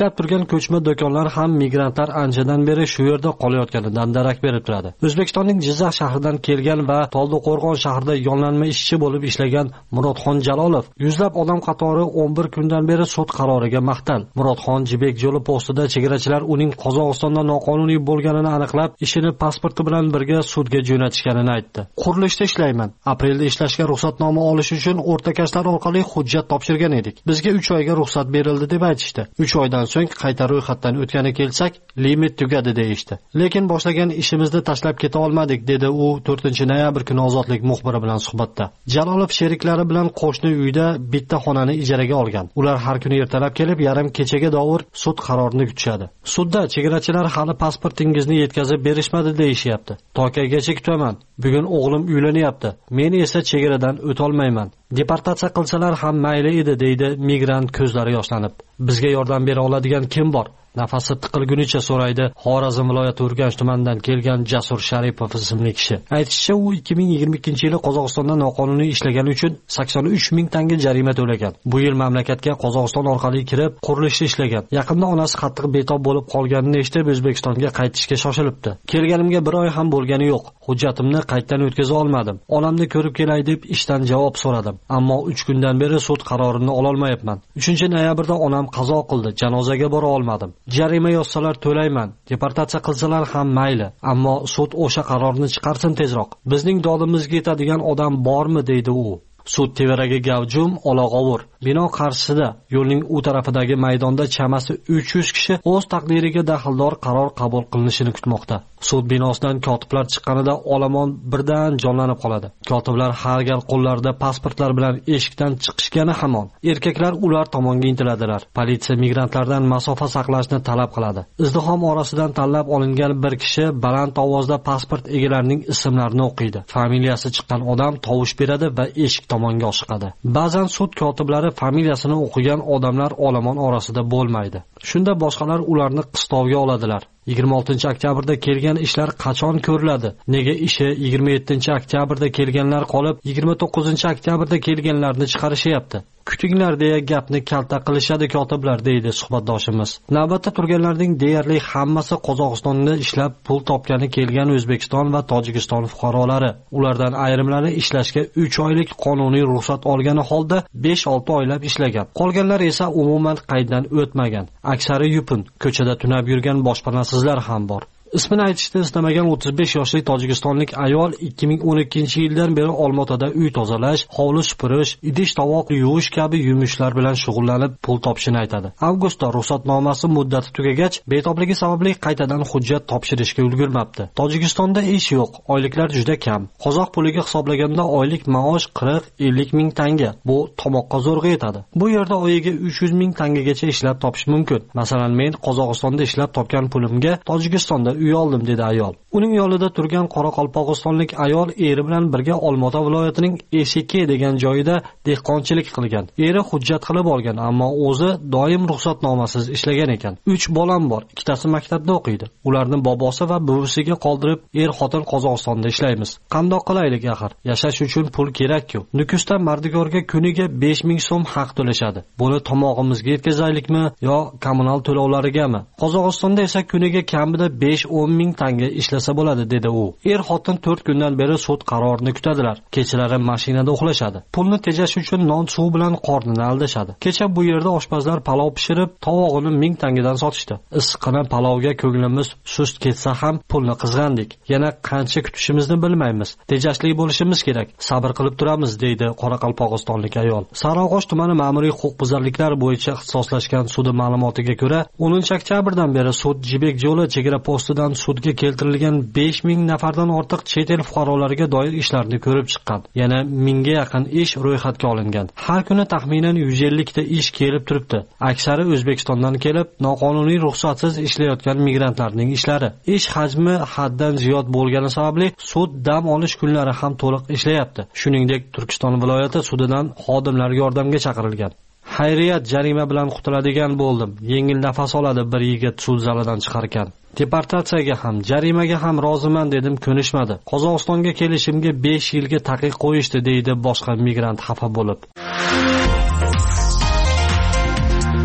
ishlab turgan ko'chma do'konlar ham migrantlar anchadan beri shu yerda qolayotganidan darak berib turadi. O'zbekistonning Jizzax shahridan kelgan va Toldiqo'rg'on shahrida yollanma ishchi bo'lib ishlagan Murodxon Jalolov yuzlab odam qatori o'n bir kundan beri sud qaroriga mahtal. Murodxon Jibek yo'li postida chegarachilar uning Qozog'istonda noqonuniy bo'lganini aniqlab, ishini pasporti bilan birga sudga jo'natishganini aytdi. Qurilishda ishlayman. Aprelda ishlashga ruxsatnoma olish uchun o'rtakashlar orqali hujjat topshirgan edik. Bizga uch oyga ruxsat berildi deb aytishdi. uch oydan so'ng qayta ro'yxatdan o'tgani kelsak, limit tugadi deyishdi. Lekin boshlagan ishimizni tashlab keta olmadik, dedi u to'rtinchi noyabr kuni Ozodlik muxbiri bilan suhbatda. Jalolov sheriklari bilan qo'shni uyda bitta xonani ijaraga olgan. Ular har kuni ertalab kelib, yarim kechaga dovur sud qarorini kutishadi. Sudda chegarachilar hali pasportingizni yetkazib berishmadi deyishyapti. Tokaygacha kutaman. Bugun o'g'lim uylanyapti. Men esa chegaradan o'ta olmayman. Deportatsiya qilsalar ham mayli edi, deydi migrant ko'zlari yoshlanib. Bizga yordam bera oladigan kim bor? Nafasi tiqilgunicha so'raydi Xorazm viloyati Urganch tumanidan kelgan Jasur Sharipov ismli kishi. Aytishicha, u ikki ming yigirma ikkinchi yili Qozog'istonda noqonuniy ishlagani uchun sakson uch ming tanga jarima to'lagan. Bu yil mamlakatga Qozog'iston orqali kirib, qurilishda ishlagan. Yaqinda onasi qattiq betob bo'lib qolganini eshitib, O'zbekistonga qaytishga shoshilibdi. Kelganimga bir oy ham bo'lgani yo'q. Hujjatimni qaytdan o'tkaza olmadim. Onamni ko'rib kelay deb ishdan javob so'radim. Ammo uch kundan beri sud qarorini ola olmayapman. uchinchi noyabrda onam qazo qildi. Janozaga bora olmadim. Jarima yozsalar to'layman, deportatsiya qilsalar ham mayli, ammo sud o'sha qarorni chiqarsin tezroq. Bizning dodimizga yetadigan odam bormi, deydi u. Sud tevaragi gavjum, olag'ovur. Bino qarshisida, yo'lning u tarafidagi maydonda chamasi uch yuz kishi o'z taqdiriga daxldor qaror qabul qilinishini kutmoqda. Sud binosidan kotiblar chiqqanida olomon birdan jonlanib qoladi. Kotiblar har gal qo'llarida pasportlar bilan eshikdan chiqishgani hamon. Erkaklar ular tomonga intiladilar. Politsiya migrantlardan masofa saqlashni talab qiladi. Izdihom orasidan tanlab olingan bir kishi baland ovozda pasport egalarining ismlarini o'qiydi. Familiyasi chiqqan odam tovush beradi va eshik tomonga oshiqadi. Ba'zan sud kotiblari familiyasini o'qigan odamlar olomon orasida bo'lmaydi. Shunda boshqalar ularni qistovga oladilar. yigirma oltinchi oktyabrda kelgan ishlar qachon ko'riladi? Nega ishi yigirma yettinchi oktyabrda kelganlar qolib, yigirma to'qqizinchi oktyabrda kelganlarni chiqarishyapti? Kutinglar deya gapni kalta qilishadi kotiblar, deydi suhbatdoshimiz. Navbatda turganlarning deyarli hammasi Qozog'istonda ishlab pul topgani kelgan O'zbekiston va Tojikiston fuqarolari. Ulardan ayrimlari ishlashga uch oylik qonuniy ruxsat olgani holda besh olti oylab ishlagan. Qolganlar esa umuman qayddan o'tmagan. Aksari yupun, ko'chada tunab yurgan boshpanasizlar ham bor. Ismini aytishni istamagan o'ttiz besh yoshli tojikistonlik ayol ikki ming o'n ikkinchi yildan beri Olmaotada uy tozalash, hovli supurish, idish-tovoq yuvish kabi yumushlar bilan shug'ullanib pul topishini aytadi. Avgustda ruxsatnomasi muddati tugagach, betobligi sababli qaytadan hujjat topshirishga ulgurmabdi. Tojikistonda ish yo'q, oyliklar juda kam. Qozoq puliga hisoblaganda oylik maosh qirq ellik ming tanga. Bu tomoqqa zo'rg'a yetadi. Bu yerda oyiga uch yuz ming tangagacha ishlab topish mumkin. Masalan, men Qozog'istonda ishlab topgan pulimga Tojikistonda uy oldim, dedi ayol. Uning yo'lida turgan qoraqalpog'istonlik ayol eri bilan birga Olmaota viloyatining Eshike degan joyida dehqonchilik qilgan. Eri hujjat qilib olgan, ammo o'zi doim ruxsatnomasiz ishlagan ekan. uch bolam bor, ikkitasi maktabda o'qiydi. Ularni bobosi va buvisiga qoldirib, er-xotin Qozog'istonda ishlaymiz. Qandoq qilaylik axir? Yashash uchun pul kerak-ku. Nukusda mardikorga kuniga besh ming so'm haq to'lashadi. Buni tomog'imizga yetkazaylikmi yo kommunal to'lovlarigami? Qozog'istonda esa kuniga kamida besh o'n ming tanga ishlasa bo'ladi, dedi u. Er-xotin to'rt kundan beri sud qarorini kutadilar. Kechalari mashinada uxlashadi. Pulni tejash uchun non suv bilan qornini aldashadi. Kecha bu yerda oshpazlar palov pishirib, tovog'ini ming tangadan sotishdi. Issiqqina palovga ko'nglimiz sust ketsa ham pulni qizg'andik. Yana qancha kutishimizni bilmaymiz. Tejashli bo'lishimiz kerak. Sabr qilib turamiz, deydi qoraqalpog'istonlik ayol. Sarog'och tumani ma'muriy huquqbuzarliklar bo'yicha ixtisoslashgan sudi ma'lumotiga ko'ra, o'ninchi oktyabrdan beri sud Jibek yo'li chegara postidan sudga keltirilgan besh ming nafardan ortiq chet el fuqarolariga doir ishlarni ko'rib chiqqan. Yana mingga yaqin ish ro'yxatga olingan. Har kuni taxminan yuz ellik ta ish kelib turibdi. Aksari O'zbekistondan kelib, noqonuniy ruxsatsiz ishlayotgan migrantlarning ishlari. Ish hajmi haddan ziyod bo'lgani sababli sud dam olish kunlari ham to'liq ishlayapti. Shuningdek, Turkiston viloyati sudidan xodimlar yordamga chaqirilgan. Xayriyat, jarima bilan qutuladigan bo'ldim. Yengil nafas oladi bir yigit sud zalidan chiqar ekan. Deportatsiyaga ham, jarimaga ham roziman dedim, ko'nishmadi. Qozog'istonga kelishimga besh yilga taqiq qo'yishdi, deydi boshqa migrant xafa bo'lib.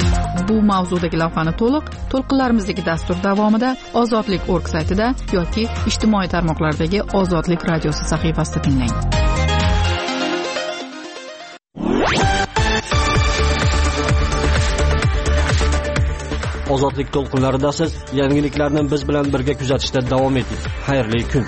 bu mavzudagi lavhani to'liq to'lqinlarimizdagi dastur davomida ozodlik nokta org saytida yoki ijtimoiy tarmoqlardagi Ozodlik radiosi sahifasida tinglang. Ozodlik to'lqinlarida siz yangiliklarni biz bilan birga kuzatishda davom eting. Xayrli kun.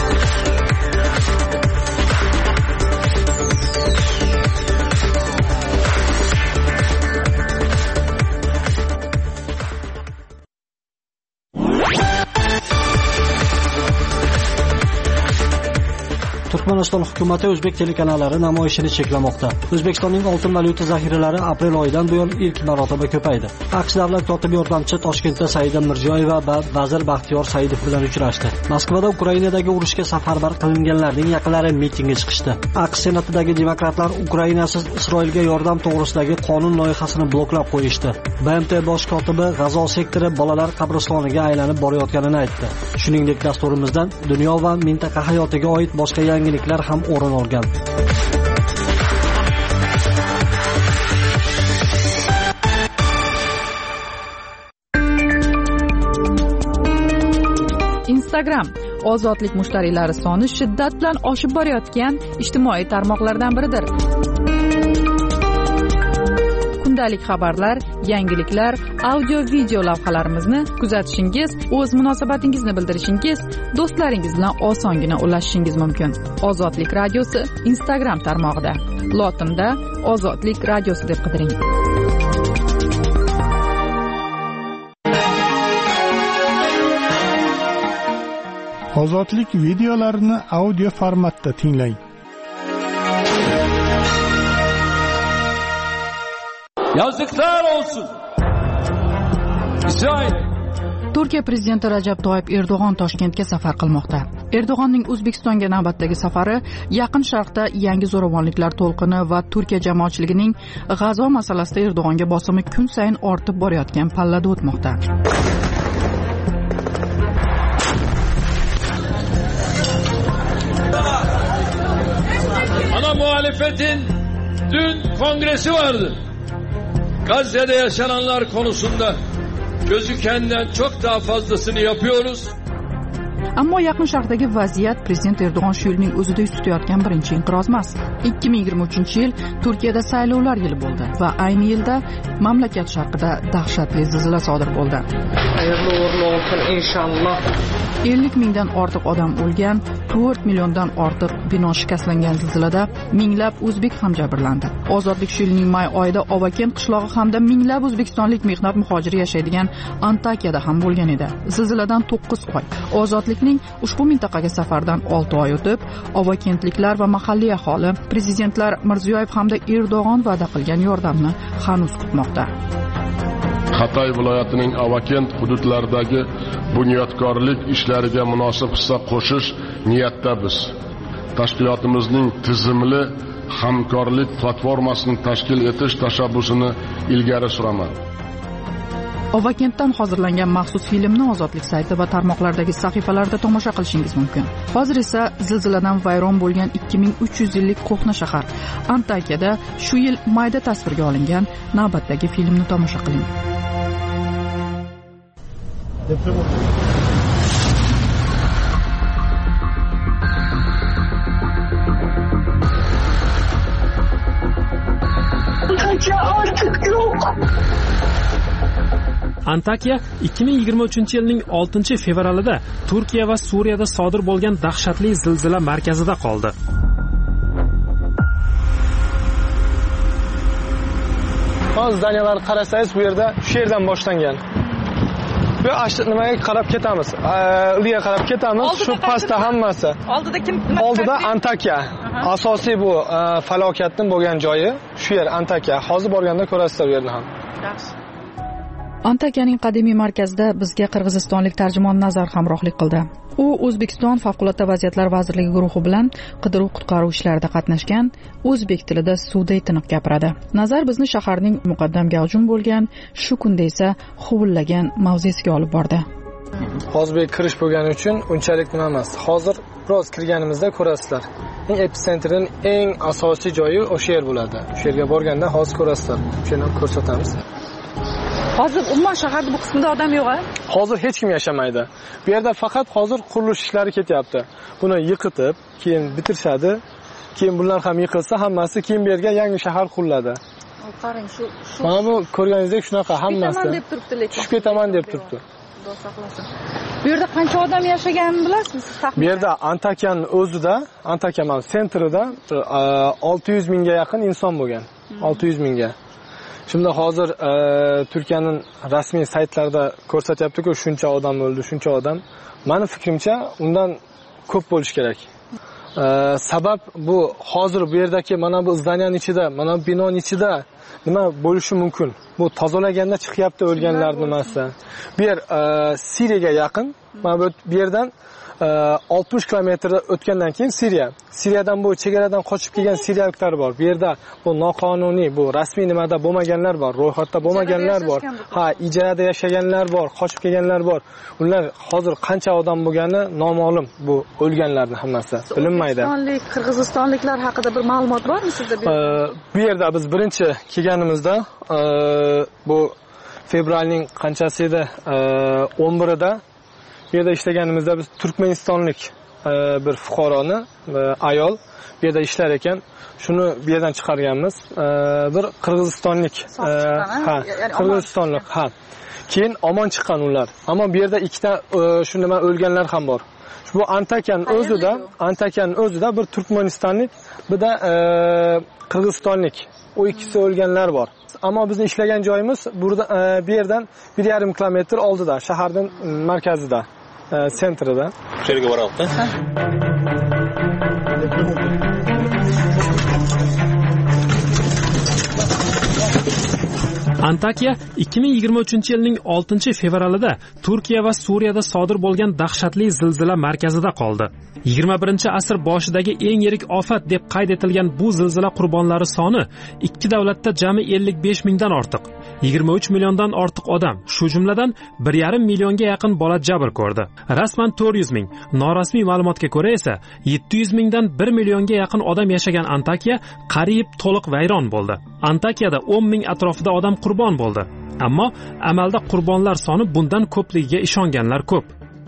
Turkmaniston hukumati o'zbek telekanallari namoyishini cheklamoqda. O'zbekistonning oltin valyuta zaxiralari aprel oyidan buyon ilk marotaba ko'paydi. AQSh davlat kotibi yordamchisi Toshkentda Saida Mirziyoyeva va vazir Baxtiyor Saidov bilan uchrashdi. Moskvada Ukrainadagi urushga safarbar qilinganlarning yaqinlari mitingga chiqishdi. AQSh senatidagi demokratlar Ukrainasiz Isroilga yordam to'g'risidagi qonun loyihasini bloklab qo'yishdi. B M T bosh kotibi G'azo sektori bolalar qabristoniga aylanib borayotganini aytdi. Shuningdek, dasturimizdan dunyo va mintaqa hayotiga oid boshqa yangiliklar ham o'rin olgan. Instagram ozodlik mushtariylari soni shiddat bilan oshib borayotgan ijtimoiy tarmoqlardan biridir. Kundalik xabarlar, yangiliklar, audio-video lavhalarimizni kuzatishingiz, o'z munosabatingizni bildirishingiz, do'stlaringiz bilan osongina ulashishingiz mumkin. Ozodlik radiosi Instagram tarmog'ida. Lotinda Ozodlik radiosi deb qidiring. Ozodlik videolarini audio formatda tinglang. Yazıklar olsun. İsrail. Turkiya prezidenti Rajab Toyyib Erdo'g'on Toshkentga safar qilmoqda. Erdo'g'onning O'zbekistonga navbatdagi safari Yaqin Sharqda yangi zo'ravonliklar to'lqini va Turkiya jamoatchiligining G'azo masalasida Erdo'g'onga bosimi kun sayin ortib borayotgan pallada o'tmoqda. Ana muhalefetin dün kongresi vardı. Gazze'de yaşananlar konusunda gözükenden çok daha fazlasını yapıyoruz. Ammo Yaqin Sharqdagi vaziyat prezident Erdo'g'on shu yilning o'zida yuz tutayotgan birinchi inqiroz emas. ikki ming yigirma uchinchi yil Turkiyada saylovlar yili bo'ldi va ayni yilda mamlakat sharqida dahshatli zilzila sodir bo'ldi. Xayrli uğurlu olsun inshaalloh. ellik mingdan ortiq odam o'lgan, to'rt milliondan ortiq bino shikastlangan zilzilada minglab o'zbek ham jabrlandi. Ozodlik shu yilning may oyida Ovakent qishlog'i hamda minglab o'zbekistonlik mehnat muhojiri yashaydigan Antakiyada ham bo'lgan edi. Zilziladan to'qqiz oy. Ozodlikning ushbu mintaqaga safardan olti oy o'tib, Ovakentliklar va mahalliy aholi prezidentlar Mirziyoyev hamda Erdo'g'on va'da qilgan yordamni hanuz kutmoqda. Xatay viloyatining Ovakent hududlaridagi bunyodkorlik ishlariga munosib hissa qo'shish niyatdamiz. Tashkilotimizning tizimli hamkorlik platformasini tashkil etish tashabbusini ilgari suraman. Ovakentdan hozirlangan maxsus filmni Ozodlik sayti va tarmoqlardagi sahifalarda tomosha qilishingiz mumkin. Hozir esa zilziladan vayron bo'lgan ikki ming uch yuz yillik qo'hna shahar Antakiyada shu yil mayda tasvirga olingan navbatdagi filmni tomosha qiling. Antakya ikki ming yigirma uchinchi yilning oltinchi fevralida Turkiya va Suriyada sodir bo'lgan dahshatli zilzila markazida qoldi. Hozir zanalarni qarasangiz, bu yerda shu yerdan boshlangan. Bu nimaga qarab ketamiz? Iliga qarab ketamiz. Shu pastda hammasi. Oldida kim? Oldida Antakya. Asosiy bu falokatning bo'lgan joyi shu yer Antakya. Hozir borganda ko'rasizlar bu yerni ham. Yaxshi. Antakiyaning qadimiy markazida bizga qirg'izistonlik tarjimon Nazar hamrohlik qildi. U O'zbekiston favqulodda vaziyatlar vazirligi guruhi bilan qidiruv-qutqaruv ishlarida qatnashgan, o'zbek tilida suvday tiniq gapiradi. Nazar bizni shaharning muqaddam gavjum bo'lgan, shu kunda esa huvillagan mavzesiga olib bordi. Hozir kirish bo'lgani uchun unchalik nima emas. Hozir biroz kirganimizda ko'rasizlar. Eng episentrning eng asosiy joyi o'sha yer bo'ladi. O'sha yerga borganda hozir ko'rasizlar. Shuni ko'rsatamiz. Hozir umuman shaharda bu qismida odam yo'q-a? Hozir hech kim yashamaydi. Bu yerda faqat hozir qurilish ishlari ketyapti. Buni yiqitib, keyin bitirishadi. Keyin bular ham yiqilsa, hammasi keyin bu yerga yangi shahar quriladi. Qarang, shu shu. Mana bu ko'rganingizdek shunaqa hammasi. Tushib deb turibdi lekin. Tushib ketaman deb turibdi. Xudo saqlasin. Bu yerda qancha odam yashaganini bilasizmi siz taxminan? Bu yerda Antakiyaning o'zida, Antakiya mana sentrida olti yuz mingga yaqin inson bo'lgan. olti yuz mingga. Shunda hozir e, Turkiyaning rasmiy saytlarida ko'rsatyapti-ku, shuncha odam o'ldi, shuncha odam. Meni fikrimcha, undan ko'p bo'lish kerak. E, sabab bu hozir bu yerdagi mana bu zdaniyaning ichida, mana bu binoning ichida nima bo'lishi mumkin? Bu tozalaganda chiqyapti o'lganlar nimasi. Bu yer e, Siriyaga yaqin. Mana bu yerdan oltmish kilometrda o'tgandan keyin Siriya. Siriyadan bu chegaradan qochib kelgan siriyaliklar bor. Bu yerda bu noqonuniy, bu rasmiy nimada bo'lmaganlar bor, ro'yxatda bo'lmaganlar bor. Ha, ijarada yashaganlar bor, qochib kelganlar bor. Ular hozir qancha odam bo'lgani noma'lum, bu o'lganlarning hammasi bilinmaydi. O'zbekistonlik, qirg'izistonliklar haqida bir ma'lumot bormi sizda? Bu yerda biz birinchi kelganimizda bu fevralning qanchasi edi? o'n birida bu yerda ishlaganimizda biz Turkmanistonlik e, bir fuqaroni, e, ayol bu yerda ishlar ekan. Shuni bu yerdan chiqarganmiz. E, bir Qirg'izistonlik, e, ha, Qirg'izistonlik, ha. Keyin omon chiqqan ular. Ammo bu yerda ikkita e, shu nima o'lganlar ham bor. Bu Antakiyaning o'zida, Antakiyaning o'zida bir Turkmanistonlik, bir da e, Qirg'izistonlik. O ikkisi o'lganlar bor. Ammo bizning ishlagan joyimiz burada e, bu yerdan bir yarim kilometr oldida, shaharning markazida. Sentrida. Shu yerga boryapti. Antakiya ikki ming yigirma uchinchi yilning oltinchi fevralida Turkiya va Suriyada sodir bo'lgan dahshatli zilzila markazida qoldi. yigirma birinchi asr boshidagi eng yirik ofat deb qayd etilgan bu zilzila qurbonlari soni ikki davlatda jami ellik besh mingdan ortiq. yigirma uch milliondan ortiq odam, shu jumladan bir yarim millionga yaqin bola jabr ko'rdi. Rasman to'rt yuz ming, norasmiy ma'lumotga ko'ra esa yetti yuz mingdan bir millionga yaqin odam yashagan Antakiya qariyb to'liq vayron bo'ldi. Antakiyada o'n ming atrofida odam qurbon bo'ldi. Ammo amalda qurbonlar soni bundan ko'pligiga ishonganlar ko'p.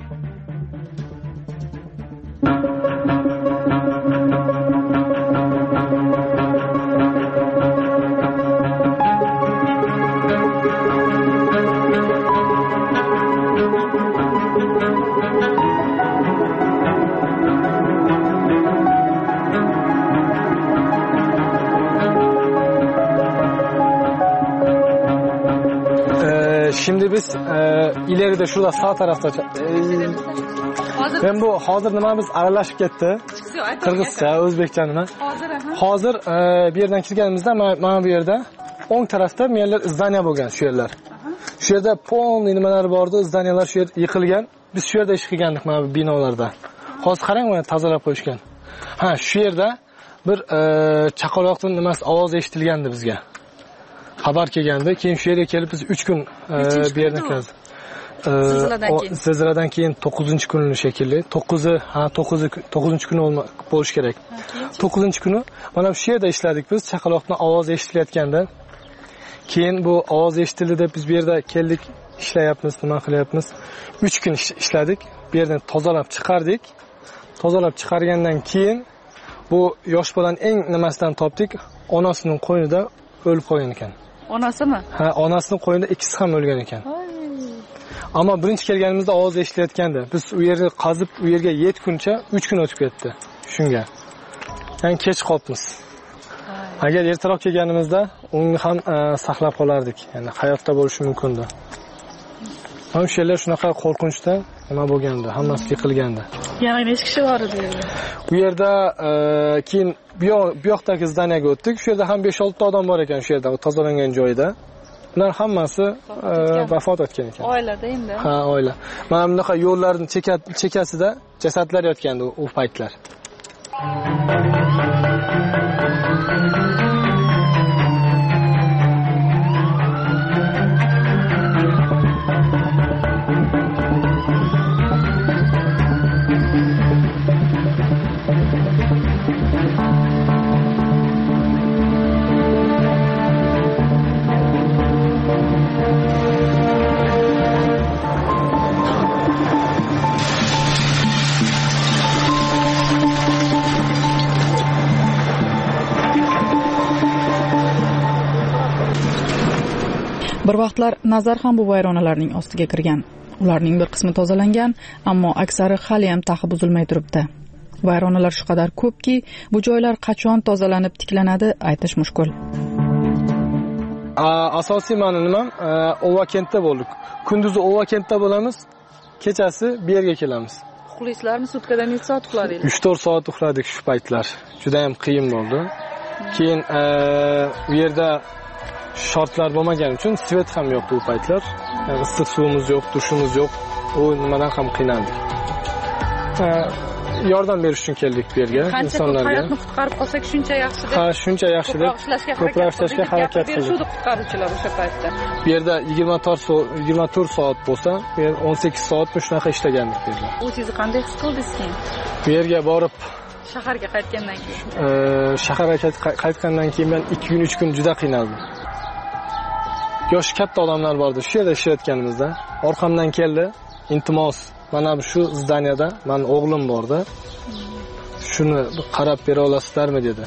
Şimdi biz e, ileride şurada sağ tarafta e, ben bu hozir nima biz aralashib ketdi. Qirg'izcha, o'zbekcha nima? Hozir e, bir yerdan kirganimizda mana bu yerda o'ng tarafda yerlar zdaniya bo'lgan shu yerlar. Shu yerda polniy nimalar bordi, zdaniyalar shu yer yiqilgan. Biz shu yerda ish qilgandik mana bu binolarda. Hozir qarang, mana tozalab qo'yishgan. Ha, shu yerda bir e, chaqaloqning nimasi ovozi eshitilgandi bizga. Xabar kelganda, keyin shu yerga kelib biz uch kun bu yerdan keldik. Zilziladan keyin to'qqizinchi kuni shekilli. to'qqizi, ha to'qqizi to'qqizinchi kuni bo'lish kerak. to'qqizinchi kuni mana shu yerda ishladik biz, chaqaloqning ovozi eshitilayotganda. Keyin bu ovoz eshitildi deb biz bu yerda keldik, ishlayapmiz, nima qilyapmiz. uch kun ishladik. Bu yerdan tozalab chiqardik. Tozalab chiqargandan keyin bu yosh bolaning eng nimasidan topdik, onasining qo'ynida o'lib qolgan ekan. Onasimi? Ha, onasining qo'ynida ikkisi ham o'lgan ekan. Ammo birinchi kelganimizda ovoz eshitilayotgandi. Biz u yerga qazib, u yerga yetguncha uch kun o'tib ketdi. Shunga. Yani kech qolibmiz. Agar ertaroq kelganimizda uni ham saqlab qolardik. Ya'ni hayotda bo'lishi mumkindi. Ham shu yerlar shunaqa qo'rqinchda nima bo'lgandi, hammasi yiqilgandi. Yana besh kishi bor edi. Bu yerda keyin bu yoqdagi zdaniyaga o'tdik. Shu yerda ham besh olti odam bor ekan, shu yerda tozalangan joyda. Ular hammasi vafot etgan ekan. Oilada endi. Ha, oila. Mana bunaqa yo'llarning chekasida jasadlar yotgandi u paytlar. Bir vaqtlar Nazar ham bu vayronalarning ostiga kirgan. Ularning bir qismi tozalangan, ammo aksari hali ham taxi buzilmay turibdi. Vayronalar shu qadar ko'pki, bu joylar qachon tozalanib tiklanadi aytish mushkul. Asosiy ma'no nima? Ovakentda bo'ldik. Kunduzi Ovakentda bo'lamiz, kechasi bu yerga kelamiz. Uxlaysizlarmi? Sutkada necha soat uxladingiz? uch to'rt soat uxladik shu paytlar. Juda ham qiyin bo'ldi. Keyin bu yerda shartlar bo'lmagani uchun svet ham yo'qdi u paytlar. Issiq suvimiz yo'q, dushimiz yo'q. U nimadan ham qiynaldik. Yordam berish uchun keldik bu yerga insonlarga. Hayotni qutqarib qolsak shuncha yaxshi deb. Ha, shuncha yaxshi deb ko'proq ishlashga harakat qildik. Qutqaruvchilar o'sha paytda. Bu yerda yigirma to'rt soat bo'lsa, bu yer o'n sakkiz soat shunaqa ishlagandik bu yerda. O'zingizni qanday his qildingiz keyin? Bu yerga borib shaharga qaytgandan keyin. Shaharga qaytgandan keyin men ikki kun uch kun juda qiynaldim. Yosh katta odamlar bordi shu yerda ishlayotganimizda. Orqamdan keldi, iltimos, mana shu zdaniyada men o'g'lim bordi. Shuni qarab bera olasizlarmi dedi.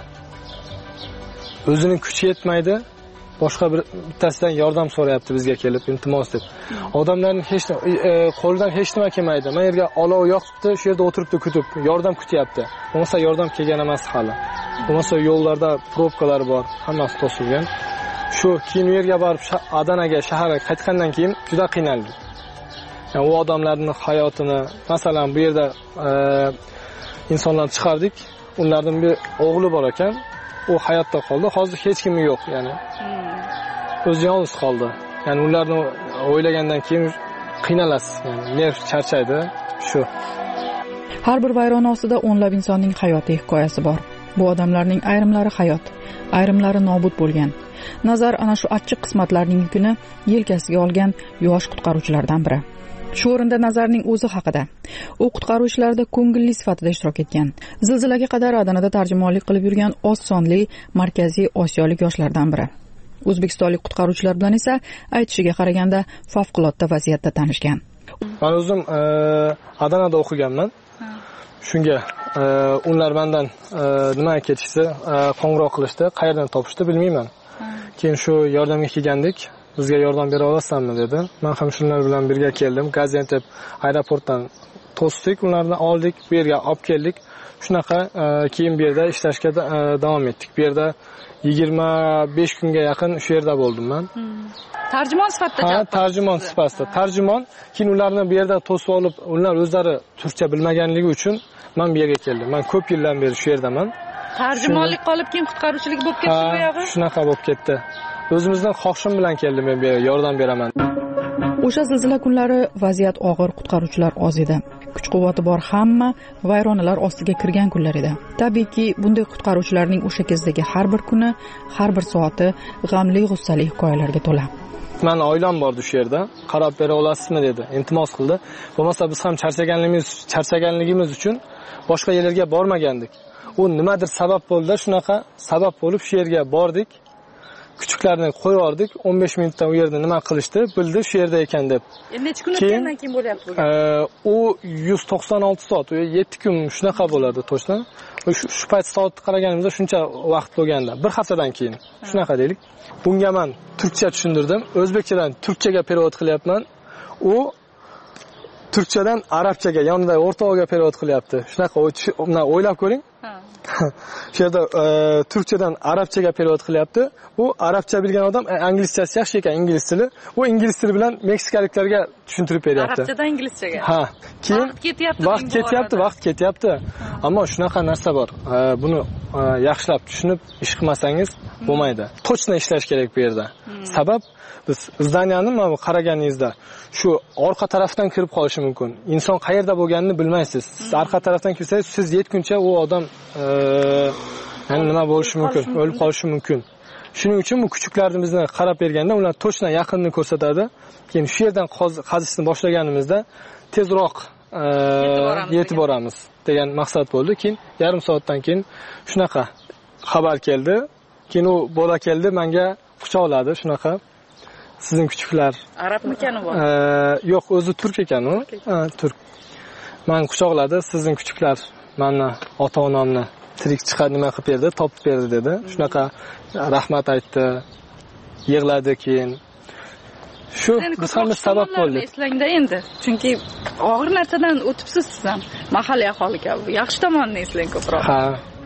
O'zining kuchi yetmaydi. Boshqa bir bittasidan yordam so'rayapti bizga kelib, iltimos deb. Odamlarning hech qo'lidan hech nima kelmaydi. Men yerga olov yoqibdi, shu yerda o'tiribdi kutib, yordam kutyapti. Bo'lmasa yordam kelgan emas hali. Bo'lmasa yo'llarda probkalar bor, hammasi to'silgan. Shu keyin u yerga borib Adanaga, shaharga qaytgandan keyin juda qiynaldik. Yani u odamlarning hayotini, masalan, bu yerda insonlar chiqardik. Ularning bir o'g'li bor ekan, u hayotda qoldi. Hozir hech kimi yo'q, ya'ni. O'zi yolg'iz qoldi. Ya'ni ularni o'ylagandan keyin qiynalasiz, ya'ni nerv charchaydi, shu. Har bir vayron ostida o'nlab insonning hayoti hikoyasi bor. Bu odamlarning ayrimlari hayot, ayrimlari nobud bo'lgan. Nazar ana shu achchiq qismatlarning yukini yelkasiga olgan yosh qutqaruvchilardan biri. Shu o'rinda Nazarning o'zi haqida. U qutqaruv ishlarida ko'ngilli sifatida ishtirok etgan. Zilzilaga qadar Adanada tarjimonlik qilib yurgan oz sonli Markaziy Osiyolik yoshlardan biri. O'zbekistonlik qutqaruvchilar bilan esa aytishiga qaraganda favqulodda vaziyatda tanishgan. Men o'zim Adanada o'qiganman. Shunga ular mendan nima ketishdi, qo'ng'iroq qilishdi, qayerdan topishdi bilmayman. Keyin shu yordamga kelgandik. Bizga yordam bera olasanmi dedi. Men ham shular bilan birga keldim. Gaziantep aeroportdan to'sdik, ularni oldik, bu yerga olib keldik. Shunaqa keyin bu yerda ishlashga davom etdik. Bu yerda yigirma besh kunga yaqin shu yerda bo'ldim men. Tarjimon sifatida. Ha, tarjimon sifatida. Tarjimon keyin ularni bu yerda to'sib olib, ular o'zlari turkcha bilmaganligi uchun men bu yerga keldim. Men ko'p yildan beri shu yerdaman. Tarjimonlik qolib keyin qutqaruvchilik bo'lib ketdi bu yog'i? Shunaqa bo'lib ketdi. O'zimizdan xohishim bilan keldim men bu yerga yordam beraman. O'sha zilzila kunlari vaziyat og'ir, qutqaruvchilar oz edi. Kuch-quvvati bor hamma vayronalar ostiga kirgan kunlar edi. Tabiiyki, bunday qutqaruvchilarning o'sha kezdagi har bir kuni, har bir soati g'amli, g'ussali hikoyalarga to'la. Men oilam bordi shu yerda. Qarab bera olasizmi dedi. Iltimos qildi. Bo'lmasa biz ham charchaganligimiz, charchaganligimiz uchun boshqa yerlarga bormagandik. U nimadir sabab bo'ldi, shunaqa sabab bo'lib shu yerga bordik. Kuchuklarni qo'yib yubordik. o'n besh minutdan u yerda nima qilishdi, bildi shu yerda ekan deb. Endi necha kun o'tgandan keyin bo'lyapti bu? U yuz to'qson olti soat, u yetti kun shunaqa bo'ladi to'shdan. Shu shu payt soatni qaraganimizda shuncha vaqt bo'lganda, bir haftadan keyin shunaqa deylik. Bunga men turkcha tushundirdim. O'zbekchadan turkchaga perevod qilyapman. U turkchadan arabchaga, yonida o'rtog'iga perevod qilyapti. Shunaqa o'ylab ko'ring. Shu yerda turkchadan arabchaga perevod qilyapti. U arabcha bilgan odam, anglizchasi yaxshi ekan, ingliz tili. U ingliz tili bilan meksikaliklarga tushuntirib beryapti. Arabchadan inglizchaga. Ha. Keyin vaqt ketyapti. Vaqt ketyapti, vaqt ketyapti. Ammo shunaqa narsa bor. Buni yaxshilab tushunib ish qilmasangiz bo'lmaydi. To'chna ishlash kerak bu yerda. Sabab biz zdaniyani mana qaraganingizda shu orqa tarafdan kirib qolishi mumkin. Inson qayerda bo'lganini bilmaysiz. Siz orqa tarafdan kirsangiz, siz yetguncha u odam yani nima bo'lishi mumkin, o'lib qolishi mumkin. Shuning uchun bu kuchuklarni bizni qarab berganda ular to'chna yaqinni ko'rsatadi. Keyin shu yerdan qazishni boshlaganimizda tezroq yetib boramiz degan maqsad bo'ldi. Keyin yarim soatdan keyin shunaqa xabar keldi. Keyin u bola keldi, menga quchoqladi shunaqa. Sizning kuchuklar arabmikan u? Yo'q, o'zi turk ekan u. Ha, turk. Men quchoqladi, sizning kuchuklar meni ota-onamni tirik chiqarib nima qilib berdi, topib berdi dedi. Shunaqa rahmat aytdi. Yig'ladi keyin. Shu biz sabab bo'ldi. Eslangda endi. Chunki og'ir narsadan o'tibsiz siz ham. Mahalliy aholi kabi. Yaxshi tomonini eslang ko'proq. Ha.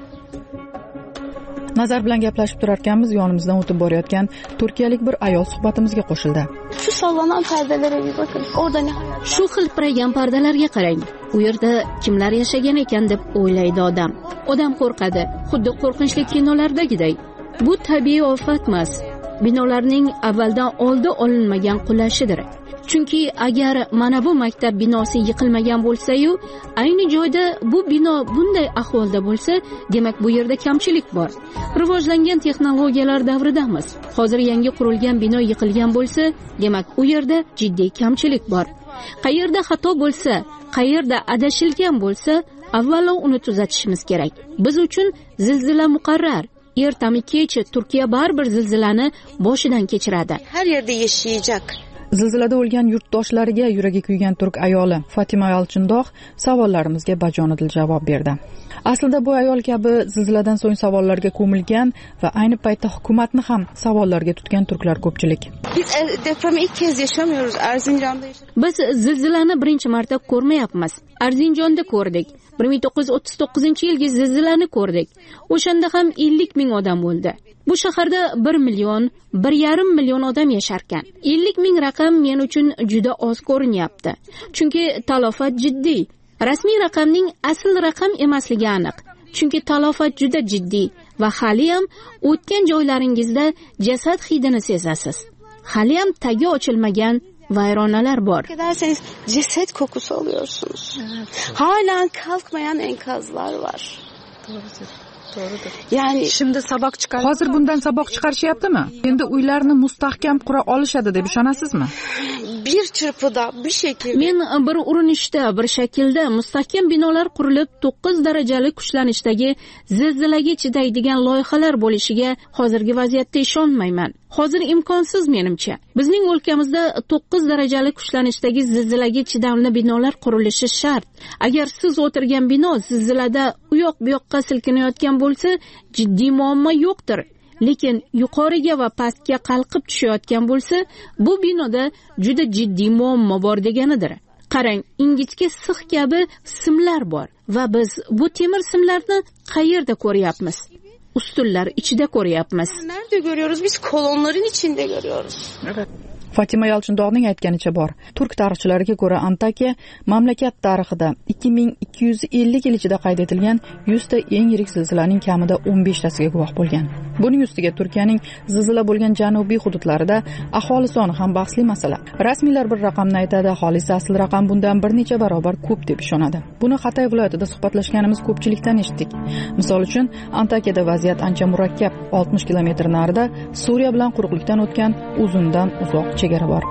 Nazar bilan gaplashib turarkanmiz, yonimizdan o'tib borayotgan turkiyalik bir ayol suhbatimizga qo'shildi. Shu sallanan pardalarga bir bakın. Orada ne? Shu xilpiragan pardalarga qarang. U yerda kimlar yashagan ekan deb o'ylaydi odam. Odam qo'rqadi, xuddi qo'rqinchli kinolardagidek. Bu tabiiy ofat emas. Binolarning avvaldan oldi olinmagan qulashidir. Chunki agar mana bu maktab binosi yiqilmagan bo'lsa-yu, ayni joyda bu bino bunday ahvolda bo'lsa, demak bu yerda kamchilik bor. Rivojlangan texnologiyalar davridamiz. Hozir yangi qurilgan bino yiqilgan bo'lsa, demak u yerda jiddiy kamchilik bor. Qayerda xato bo'lsa, qayerda adashilgan bo'lsa, avvalo uni tuzatishimiz kerak. Biz uchun zilzila muqarrar. Ertami kech Turkiya baribir zilzilani boshidan kechiradi. Har yerda yashayacak. Zilzilada o'lgan yurtdoshlariga yuragi kuygan turk ayoli Fatima Yalchindoq savollarimizga bajonidil javob berdi. Aslida bu ayol kabi zilziladan so'ng savollarga ko'milgan va ayni paytda hukumatni ham savollarga tutgan turklar ko'pchilik. Biz depremi ilk kez yaşamıyoruz. Erzincan'da yaşadık. Biz zilzilani birinchi marta ko'rmayapmiz. Erzinjonda ko'rdik. bir ming to'qqiz yuz o'ttiz to'qqizinchi yilgi zilzilani ko'rdik. O'shanda ham ellik ming odam o'ldi. Bu shaharda bir million, bir yarim million odam yasharkan. ellik ming raqam men uchun juda oz ko'rinyapti. Chunki talofat jiddiy. Rasmiy raqamning asl raqam emasligi aniq. Chunki talofat juda jiddiy va hali ham o'tgan joylaringizda jasad hidini sezasiz. Hali ham tagi ochilmagan vayronalar bor. Ederseniz ceset kokusu alıyorsunuz. Evet. Hala kalkmayan enkazlar var. Doğrudur. Doğrudur. Yani şimdi saboq chiqarib. Hozir bundan saboq chiqarishyaptimi? Endi uylarni mustahkam qura olishadi deb ishonasizmi? Bir çırpıda bir şekilde. Men bir urinishda, bir shaklda mustahkam binolar qurilib, to'qqiz darajali kuchlanishdagi zilzilaga chidaydigan loyihalar bo'lishiga hozirgi vaziyatda ishonmayman. Hozir imkonsiz menimcha. Bizning o'lkamizda to'qqiz darajali kuchlanishdagi zilzilaga chidamli binolar qurilishi shart. Agar siz o'tirgan bino zilzilada u yoq bu yoqqa silkinayotgan bo'lsa, jiddiy muammo yo'qdir. Lekin yuqoriga va pastga qalqib tushayotgan bo'lsa, bu binoda juda jiddiy muammo bor deganidir. Qarang, ingichka six kabi simlar bor va biz bu temir simlarni qayerda ko'ryapmiz? Ustunlar ichida ko'ryapmiz. Nerede görüyoruz? Biz kolonların içinde görüyoruz. Evet. Fatima Yalchindoqning aytganicha bor. Turk tarixchilariga ko'ra Antakiya mamlakat tarixida ikki ming ikki yuz ellik yil ichida qayd etilgan yuz ta eng yirik zilzilaning kamida o'n besh tasiga guvoh bo'lgan. Buning ustiga Turkiyaning zilzila bo'lgan janubiy hududlarida aholi soni ham bahsli masala. Rasmiylar bir raqamni aytadi, aholi esa asl raqam bundan bir necha barobar ko'p deb ishonadi. Buni Xatay viloyatida suhbatlashganimiz ko'pchilikdan eshitdik. Misol uchun, Antakiyada vaziyat ancha murakkab. oltmish kilometr narida Suriya bilan quruqlikdan o'tgan uzundan uzoq chegara bor.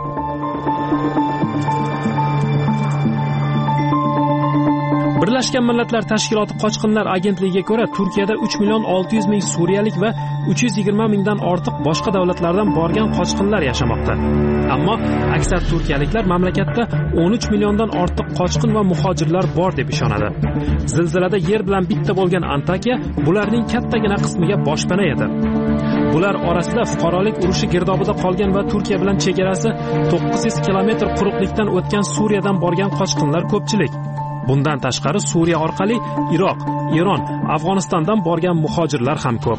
Birlashgan Millatlar Tashkiloti Qochqinlar agentligiga ko'ra, Turkiyada uch million olti yuz ming suriyalik va uch yuz yigirma mingdan ortiq boshqa davlatlardan borgan qochqinlar yashamoqda. Ammo aksar turkiyaliklar mamlakatda o'n uch milliondan ortiq qochqin va muhojirlar bor deb ishonadi. Zilzilada yer bilan bitta bo'lgan Antakiya bularning kattagina qismiga boshpana edi. Bular orasida fuqarolik urushi girdobida qolgan va Turkiya bilan chegarasi to'qqiz yuz kilometr quruqlikdan o'tgan Suriyadan borgan qochqinlar ko'pchilik. Bundan tashqari Suriya orqali Iroq, Eron, Afg'onistondan borgan muhojirlar ham ko'p.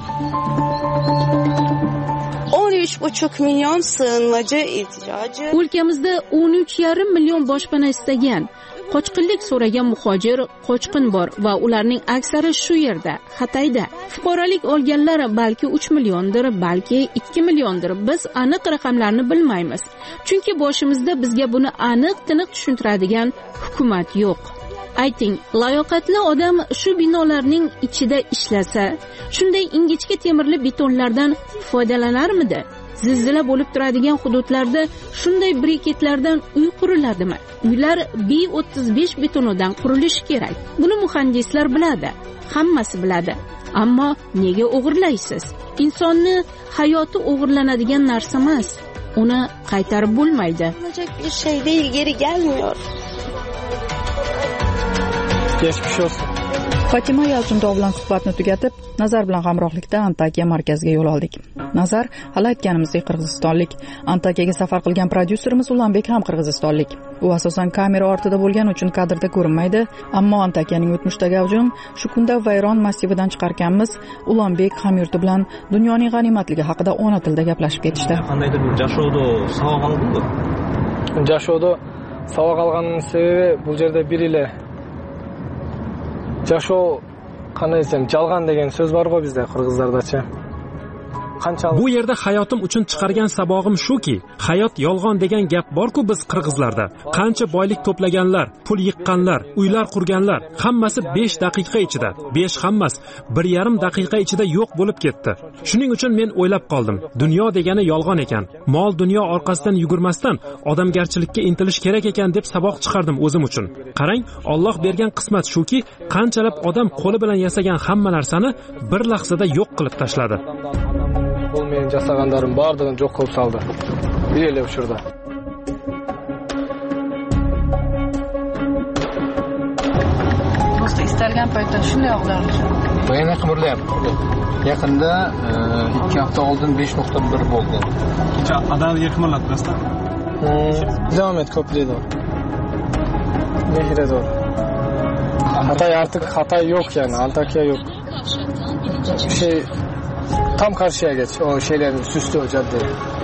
o'n uch buçuk milyon sığınmacı ihtiyacı. O'lkamizda o'n uch yarim million boshpana istagan, qochqinlik so'ragan muhojir, qochqin bor va ularning aksari shu yerda, Xatayda. Fuqarolik olganlar balki uch milliondir, balki ikki milliondir. Biz aniq raqamlarni bilmaymiz. Chunki boshimizda bizga buni aniq-tiniq tushuntiradigan hukumat yo'q. Ayting, layoqatli odam shu binolarning ichida ishlasa, shunday ingichka temirli betonlardan foydalanarmidi? Zilzila bo'lib turadigan hududlarda shunday briketlardan uy quriladimi? Uylar B o'ttiz besh betonidan qurilishi kerak. Buni muhandislar biladi, hammasi biladi. Ammo nega o'g'irlaysiz? Insonni hayoti o'g'irlanadigan narsa emas. Uni qaytarib bo'lmaydi. Bir şey değil, geri gelmiyor. Geçmiş olsun. Fatima Yalchindov bilan suhbatni tugatib, Nazar bilan hamrohlikda Antakiya markaziga yo'l oldik. Nazar, hali aytganimizdek qirg'izistonlik. Antakiyaga safar qilgan prodyuserimiz Ulanbek ham qirg'izistonlik. U asosan kamera ortida bo'lgani uchun kadrda ko'rinmaydi, ammo Antakiyaning o'tmishdagi avjini shu kunda vayron massividan chiqarganmiz. Ulanbek hamyurti bilan dunyoning g'animatligi haqida ona tilda gaplashib ketishdi. Qandaydir bir jashovda savoq oldingmi? Jashovda savoq olganning sababi bu yerda bir yil Jashov qanday desam, jalg'an degan so'z bor-ku bizda qirg'izlardacha. Bu yerda hayotim uchun chiqargan sabog'im shuki, hayot yolg'on degan gap bor-ku biz qirg'izlarda. Qancha boylik to'plaganlar, pul yiqqanlar, uylar qurganlar, hammasi besh daqiqa ichida, besh hammas, bir yarim daqiqa ichida yo'q bo'lib ketdi. Shuning uchun men o'ylab qoldim. Dunyo degani yolg'on ekan. Mol dunyo orqasidan yugurmasdan odamgarchilikka intilish kerak ekan deb saboq chiqardim o'zim uchun. Qarang, Alloh bergan qismat shuki, qanchalab odam qo'li bilan yasagan hamma narsani bir lahzada yo'q qilib tashladi. Olmayan jasaganlarım bardığını çok kılıp saldı. Bir yere uçurdu. Do'st istalgan paytda shunday og'larmish. Bu yana qimirlayapti. Yaqinda ikki hafta oldin besh nuqta bir bo'ldi. Kecha adaliga qimirlatmasdan. Devam et ko'playdi. Nehre doğru. Hatay artık Hatay yok yani. Antakya yok. Şey tam karşıya geç. O şeylerin süslü o cadde.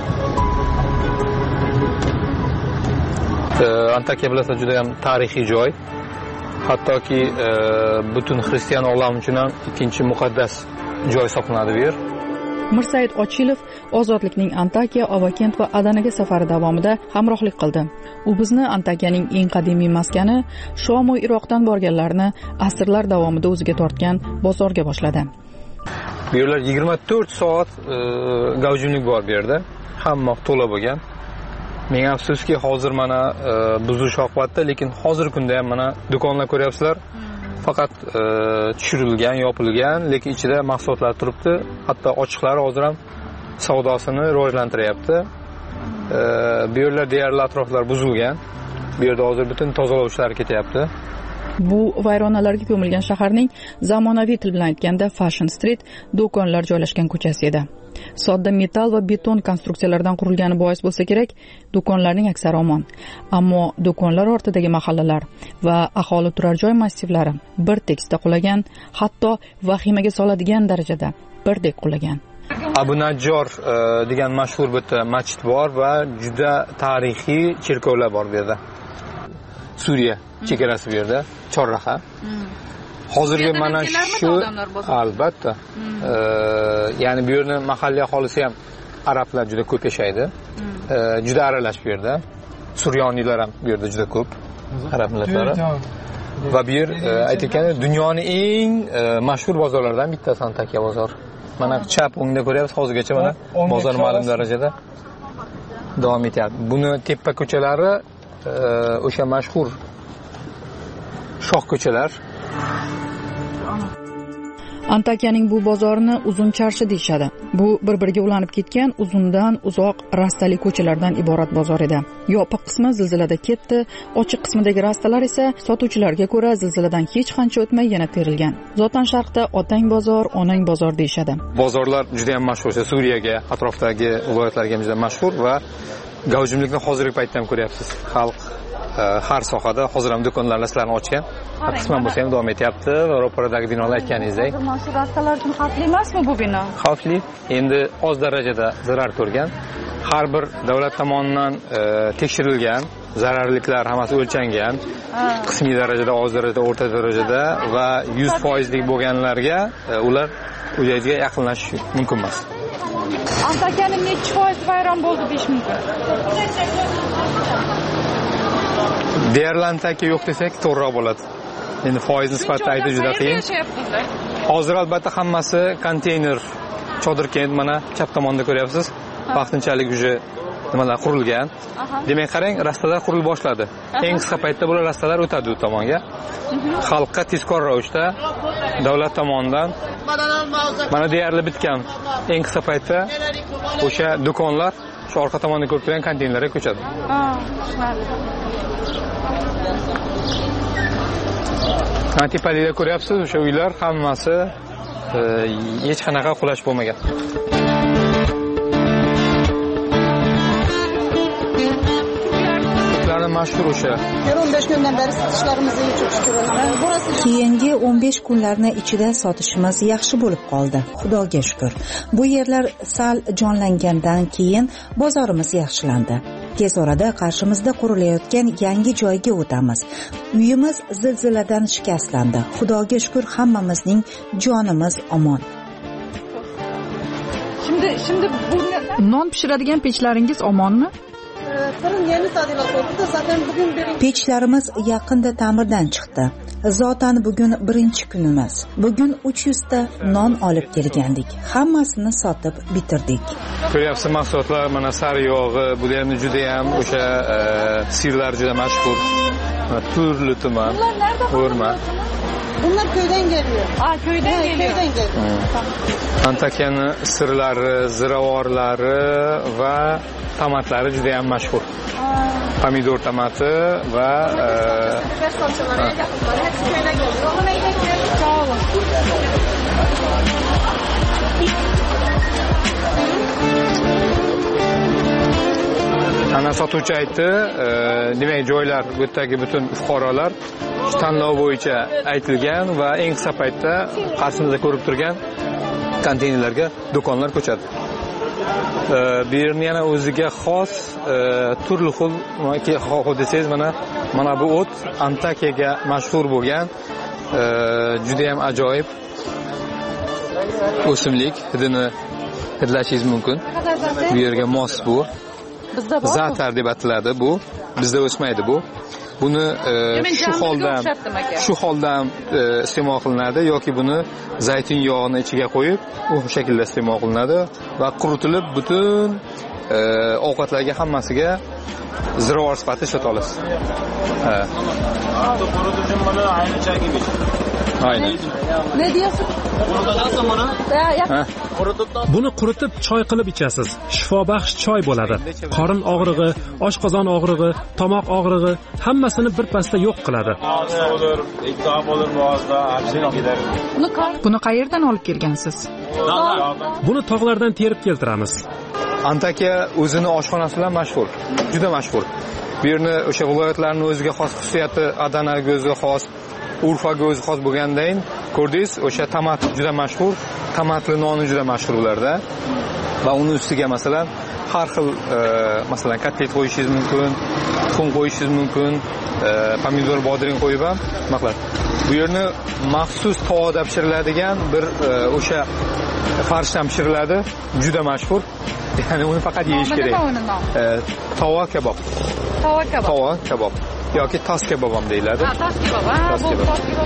Antakya bilasizlar juda ham tarixiy joy. Hattoki butun xristian olam uchun ham ikkinchi muqaddas joy hisoblanadi bu yer. Mirsaid Ochilov ozodlikning Antakiya, Ovakent va Adanaga safari davomida hamrohlik qildi. U bizni Antakiyaning eng qadimiy maskani, Shom va Iroqdan borganlarni asrlar davomida o'ziga tortgan bozorga boshladi. Bu yerlar yigirma to'rt soat gavjumlik bor bu yerda. Hamma to'la bo'lgan. Menga afsuski hozir mana buzish oqibatda, lekin hozirgi kunda ham mana do'konlar ko'ryapsizlar. Faqat tushirilgan, yopilgan, lekin ichida mahsulotlar turibdi. Hatto ochiqlari hozir ham savdosini rivojlantiryapti. Bu yerlar deyarli atroflar buzilgan. Bu yerda hozir butun tozalash ishlari ketyapti. Bu vayronalarga ko'milgan shaharning zamonaviy til bilan aytganda Fashion Street do'konlar joylashgan ko'chasi edi. Sodda metall va beton konstruksiyalardan qurilgani bois bo'lsa kerak, do'konlarning aksari omon. Ammo do'konlar ortidagi mahallalar va aholi turar joy massivlari bir tekisda qulagan, hatto vahimaga soladigan darajada birdek qulagan. Abu Najjor degan mashhur bitta masjid bor va juda tarixiy cherkovlar bor bu yerda. Suriya chegarasi bu yerda, chorraha. Hozirgi mana shu albatta. Ya'ni bu yerning mahalliy aholisi ham arablar juda ko'p yashaydi. Juda aralash bu yerda. Suryoniylar ham bu yerda juda ko'p. Arab millatlari. Va bu yer aytganda dunyoning eng mashhur bozorlaridan bittasi Antakiya bozor. Mana chap o'ngda ko'ryapsiz, hozirgacha mana bozor ma'lum darajada davom etyapti. Buni tepa ko'chalari o'sha mashhur shoh ko'chalar. Antakiyaning bu bozorini uzun charshi deyshadi. Bu bir-biriga ulanib ketgan uzundan uzoq rastali ko'chalardan iborat bozor edi. Yopiq qismi zilzilada ketdi, ochiq qismidagi rastalar esa sotuvchilarga ko'ra zilziladan hech qancha o'tmay yana terilgan. Zotan sharqda otang bozor, onang bozor deyshadi. Bozorlar juda ham mashhur, Suriyaga, atrofdagi viloyatlarga juda mashhur va gavjumlikni hozirgi paytda ham ko'ryapsiz. Xalq har sohada hozir ham do'konlarni sizlarni ochgan. Qisman bo'lsa ham davom etyapti va ro'paradagi binolar aytganingizdek. Shu rastalar uchun xavfli emasmi bu bino? Xavfli, endi oz darajada zarar ko'rgan. Har bir davlat tomonidan tekshirilgan, zararliklar hammasi o'lchangan. Qismiy darajada, oz darajada, o'rta darajada va yuz foiz lik bo'lganlarga ular u yerga yaqinlashish mumkin emas. Antakiyaning necha foiz vayron bo'ldi deyish mumkin? Deyarli Antakiya yo'q desak to'g'riroq bo'ladi. Endi foiz nisbatida aytib juda qiyin. Hozir albatta hammasi konteyner, chodir kent mana chap tomonda ko'ryapsiz. Vaqtinchalik uje nimalar qurilgan. Demak, qarang, rastalar qurilib boshladi. Eng qisqa paytda bular rastalar o'tadi u tomonga. Xalqqa tezkor ravishda davlat tomonidan mana deyarli bitgan. Eng qisqa paytda o'sha do'konlar shu orqa tomonda ko'rib turgan konteynerlarga ko'chadi. Mana tepalikda ko'ryapsiz, o'sha uylar hammasi hech qanaqa qulash bo'lmagan. Mashhur o'sha. o'n besh kundan beri sotishlarimizni yechib chiqaraman. Keyingi o'n besh kunlarni ichida sotishimiz yaxshi bo'lib qoldi. Xudoga shukr. Bu yerlar sal jonlangandan keyin bozorimiz yaxshilandi. Tez orada qarshimizda qurilayotgan yangi joyga o'tamiz. Uyimiz zilziladan shikastlandi. Xudoga shukr hammamizning jonimiz omon. Şimdi şimdi bu non pishiradigan pechlaringiz omonmi? Pechlarimiz yaqinda ta'mirdan chiqdi. Zotan bugun birinchi kunimiz. Bugun uch yuz ta non olib kelgandik. Hammasini sotib bitirdik. Ko'ryapsiz mahsulotlar, mana sariyog'i, bu ham juda ham o'sha sirlar juda mashhur. Turli tuman, o'rma. Bunlar köyden geliyor. Aa köyden ha, geliyor. Köyden geliyor. Hmm. Antakya'nın sirlari, ziravorlari va tomatlari juda ham mashhur. Pomidor tomati va ana sotuvchi aytdi, demak joylar bu yerdagi butun fuqarolar tanlov bo'yicha aytilgan va eng qisqa paytda qarshimizda ko'rib turgan konteynerlarga do'konlar ko'chadi. Bu yerning yana o'ziga xos turli xil desangiz, mana mana bu o't Antakiyaga mashhur bo'lgan juda ham ajoyib o'simlik, hidini hidlashingiz mumkin. Bu yerga mos bu. Zatar deb ataladi bu. Bizda o'smaydi bu. Buni shu holda shu holda iste'mol qilinadi yoki buni zaytun yog'ini ichiga qo'yib, u shaklda iste'mol qilinadi va quritilib butun ovqatlarga hammasiga ziravor sifatida ishlatib olasiz. Ha. Aynen. Ne diyorsun? Buni quritib choy qilib ichasiz. Shifobaxsh choy bo'ladi. Qorin og'rig'i, oshqozon og'rig'i, tomoq og'rig'i hammasini bir pasda yo'q qiladi. Buni qayerdan olib kelgansiz? Buni tog'lardan terib keltiramiz. Antakya o'zini oshxonasi bilan mashhur, juda mashhur. Bu yerni o'sha viloyatlarning o'ziga xos xususiyati, Adanaga o'ziga xos, Urfaga o'zi xos bo'lgandan ko'rdingiz, o'sha tomat juda mashhur, tomatli noni juda mashhur ularda. Va uni ustiga masalan har xil masalan kotlet qo'yishingiz mumkin, tuxum qo'yishingiz mumkin, pomidor bodring qo'yib ham nima bu yerni maxsus tovada pishiriladigan bir o'sha farshdan pishiriladi, juda mashhur. Ya'ni uni faqat yeyish kerak. Tova kebab. Tova kebab. Tova kebab. yoki tas kebab ham deyiladi. Ha, tas kebab. Ha, bu tas kebab.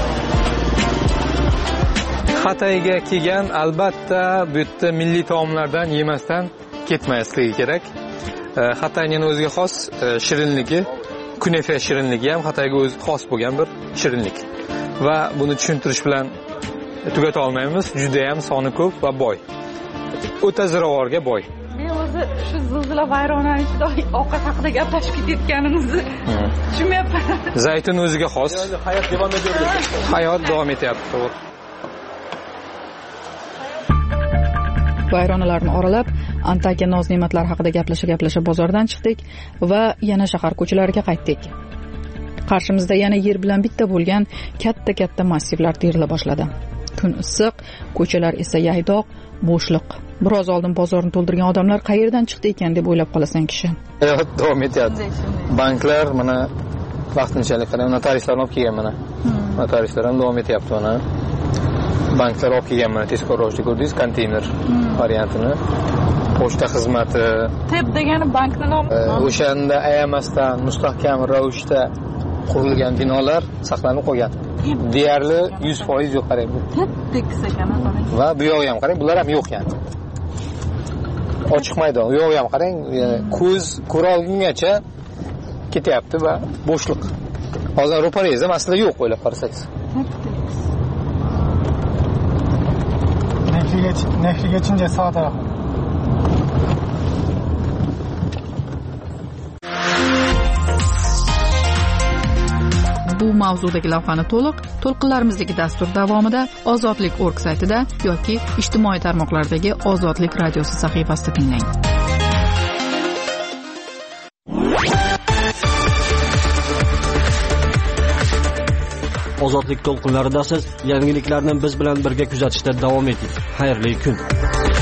Xatayga kelgan albatta bu yerda milliy taomlardan yemasdan ketmasligi kerak. Xatayning o'ziga xos shirinligi, kunefe shirinligi ham Xatayga o'zi xos bo'lgan bir shirinlik. Va buni tushuntirish bilan tugata olmaymiz. Juda ham soni ko'p va boy. O'ta ziravorga boy. Men o'zi shu zilzila vayronani ichida ovqat haqida gaplashib ketayotganimizni tushunmayapman. Zaytun o'ziga xos. Hayot davom etyapti. Hayot davom etyapti. Vayronalarni oralab, Antakya noz-ne'matlar haqida gaplasha-gaplasha bozordan chiqdik va yana shahar ko'chalariga qaytdik. Qarshimizda yana yer bilan bitta bo'lgan katta-katta massivlar terila boshladi. Kun issiq, ko'chalar esa yaydoq, bo'shliq. Biroz oldin bozorni to'ldirgan odamlar qayerdan chiqdi ekan deb o'ylab qolasan kishi. Hayot davom etyapti. Banklar mana vaqtinchalik qarang, notariuslarni olib kelgan mana. Notariuslar ham davom etyapti mana. Banklar olib kelgan mana tezkor ravishda ko'rdingiz, konteyner variantini. Pochta xizmati. Tep degani bankning nomi. O'shanda ayamasdan mustahkam ravishda qurilgan binolar saqlanib qolgan. Deyarli yuz foiz yo'q qarang bu. Tep tekis ekan qarang. Va bu yog'i ham qarang, bular ham yo'q yani. Ochiq maydon, u yog'i ham qarang, ko'z ko'ra olgungacha ketyapti va bo'shliq. Hozir ro'parangizda masala yo'q o'ylab qarasangiz. Nefligechince sağ taraf. Bu mavzudagi lavhani to'liq to'lqinlarimizdagi dastur davomida ozodlik nokta org saytida yoki ijtimoiy tarmoqlardagi Ozodlik radiosi sahifasida tinglang. Ozodlik to'lqinlarida siz yangiliklarni biz bilan birga kuzatishda davom eting. Xayrli kun.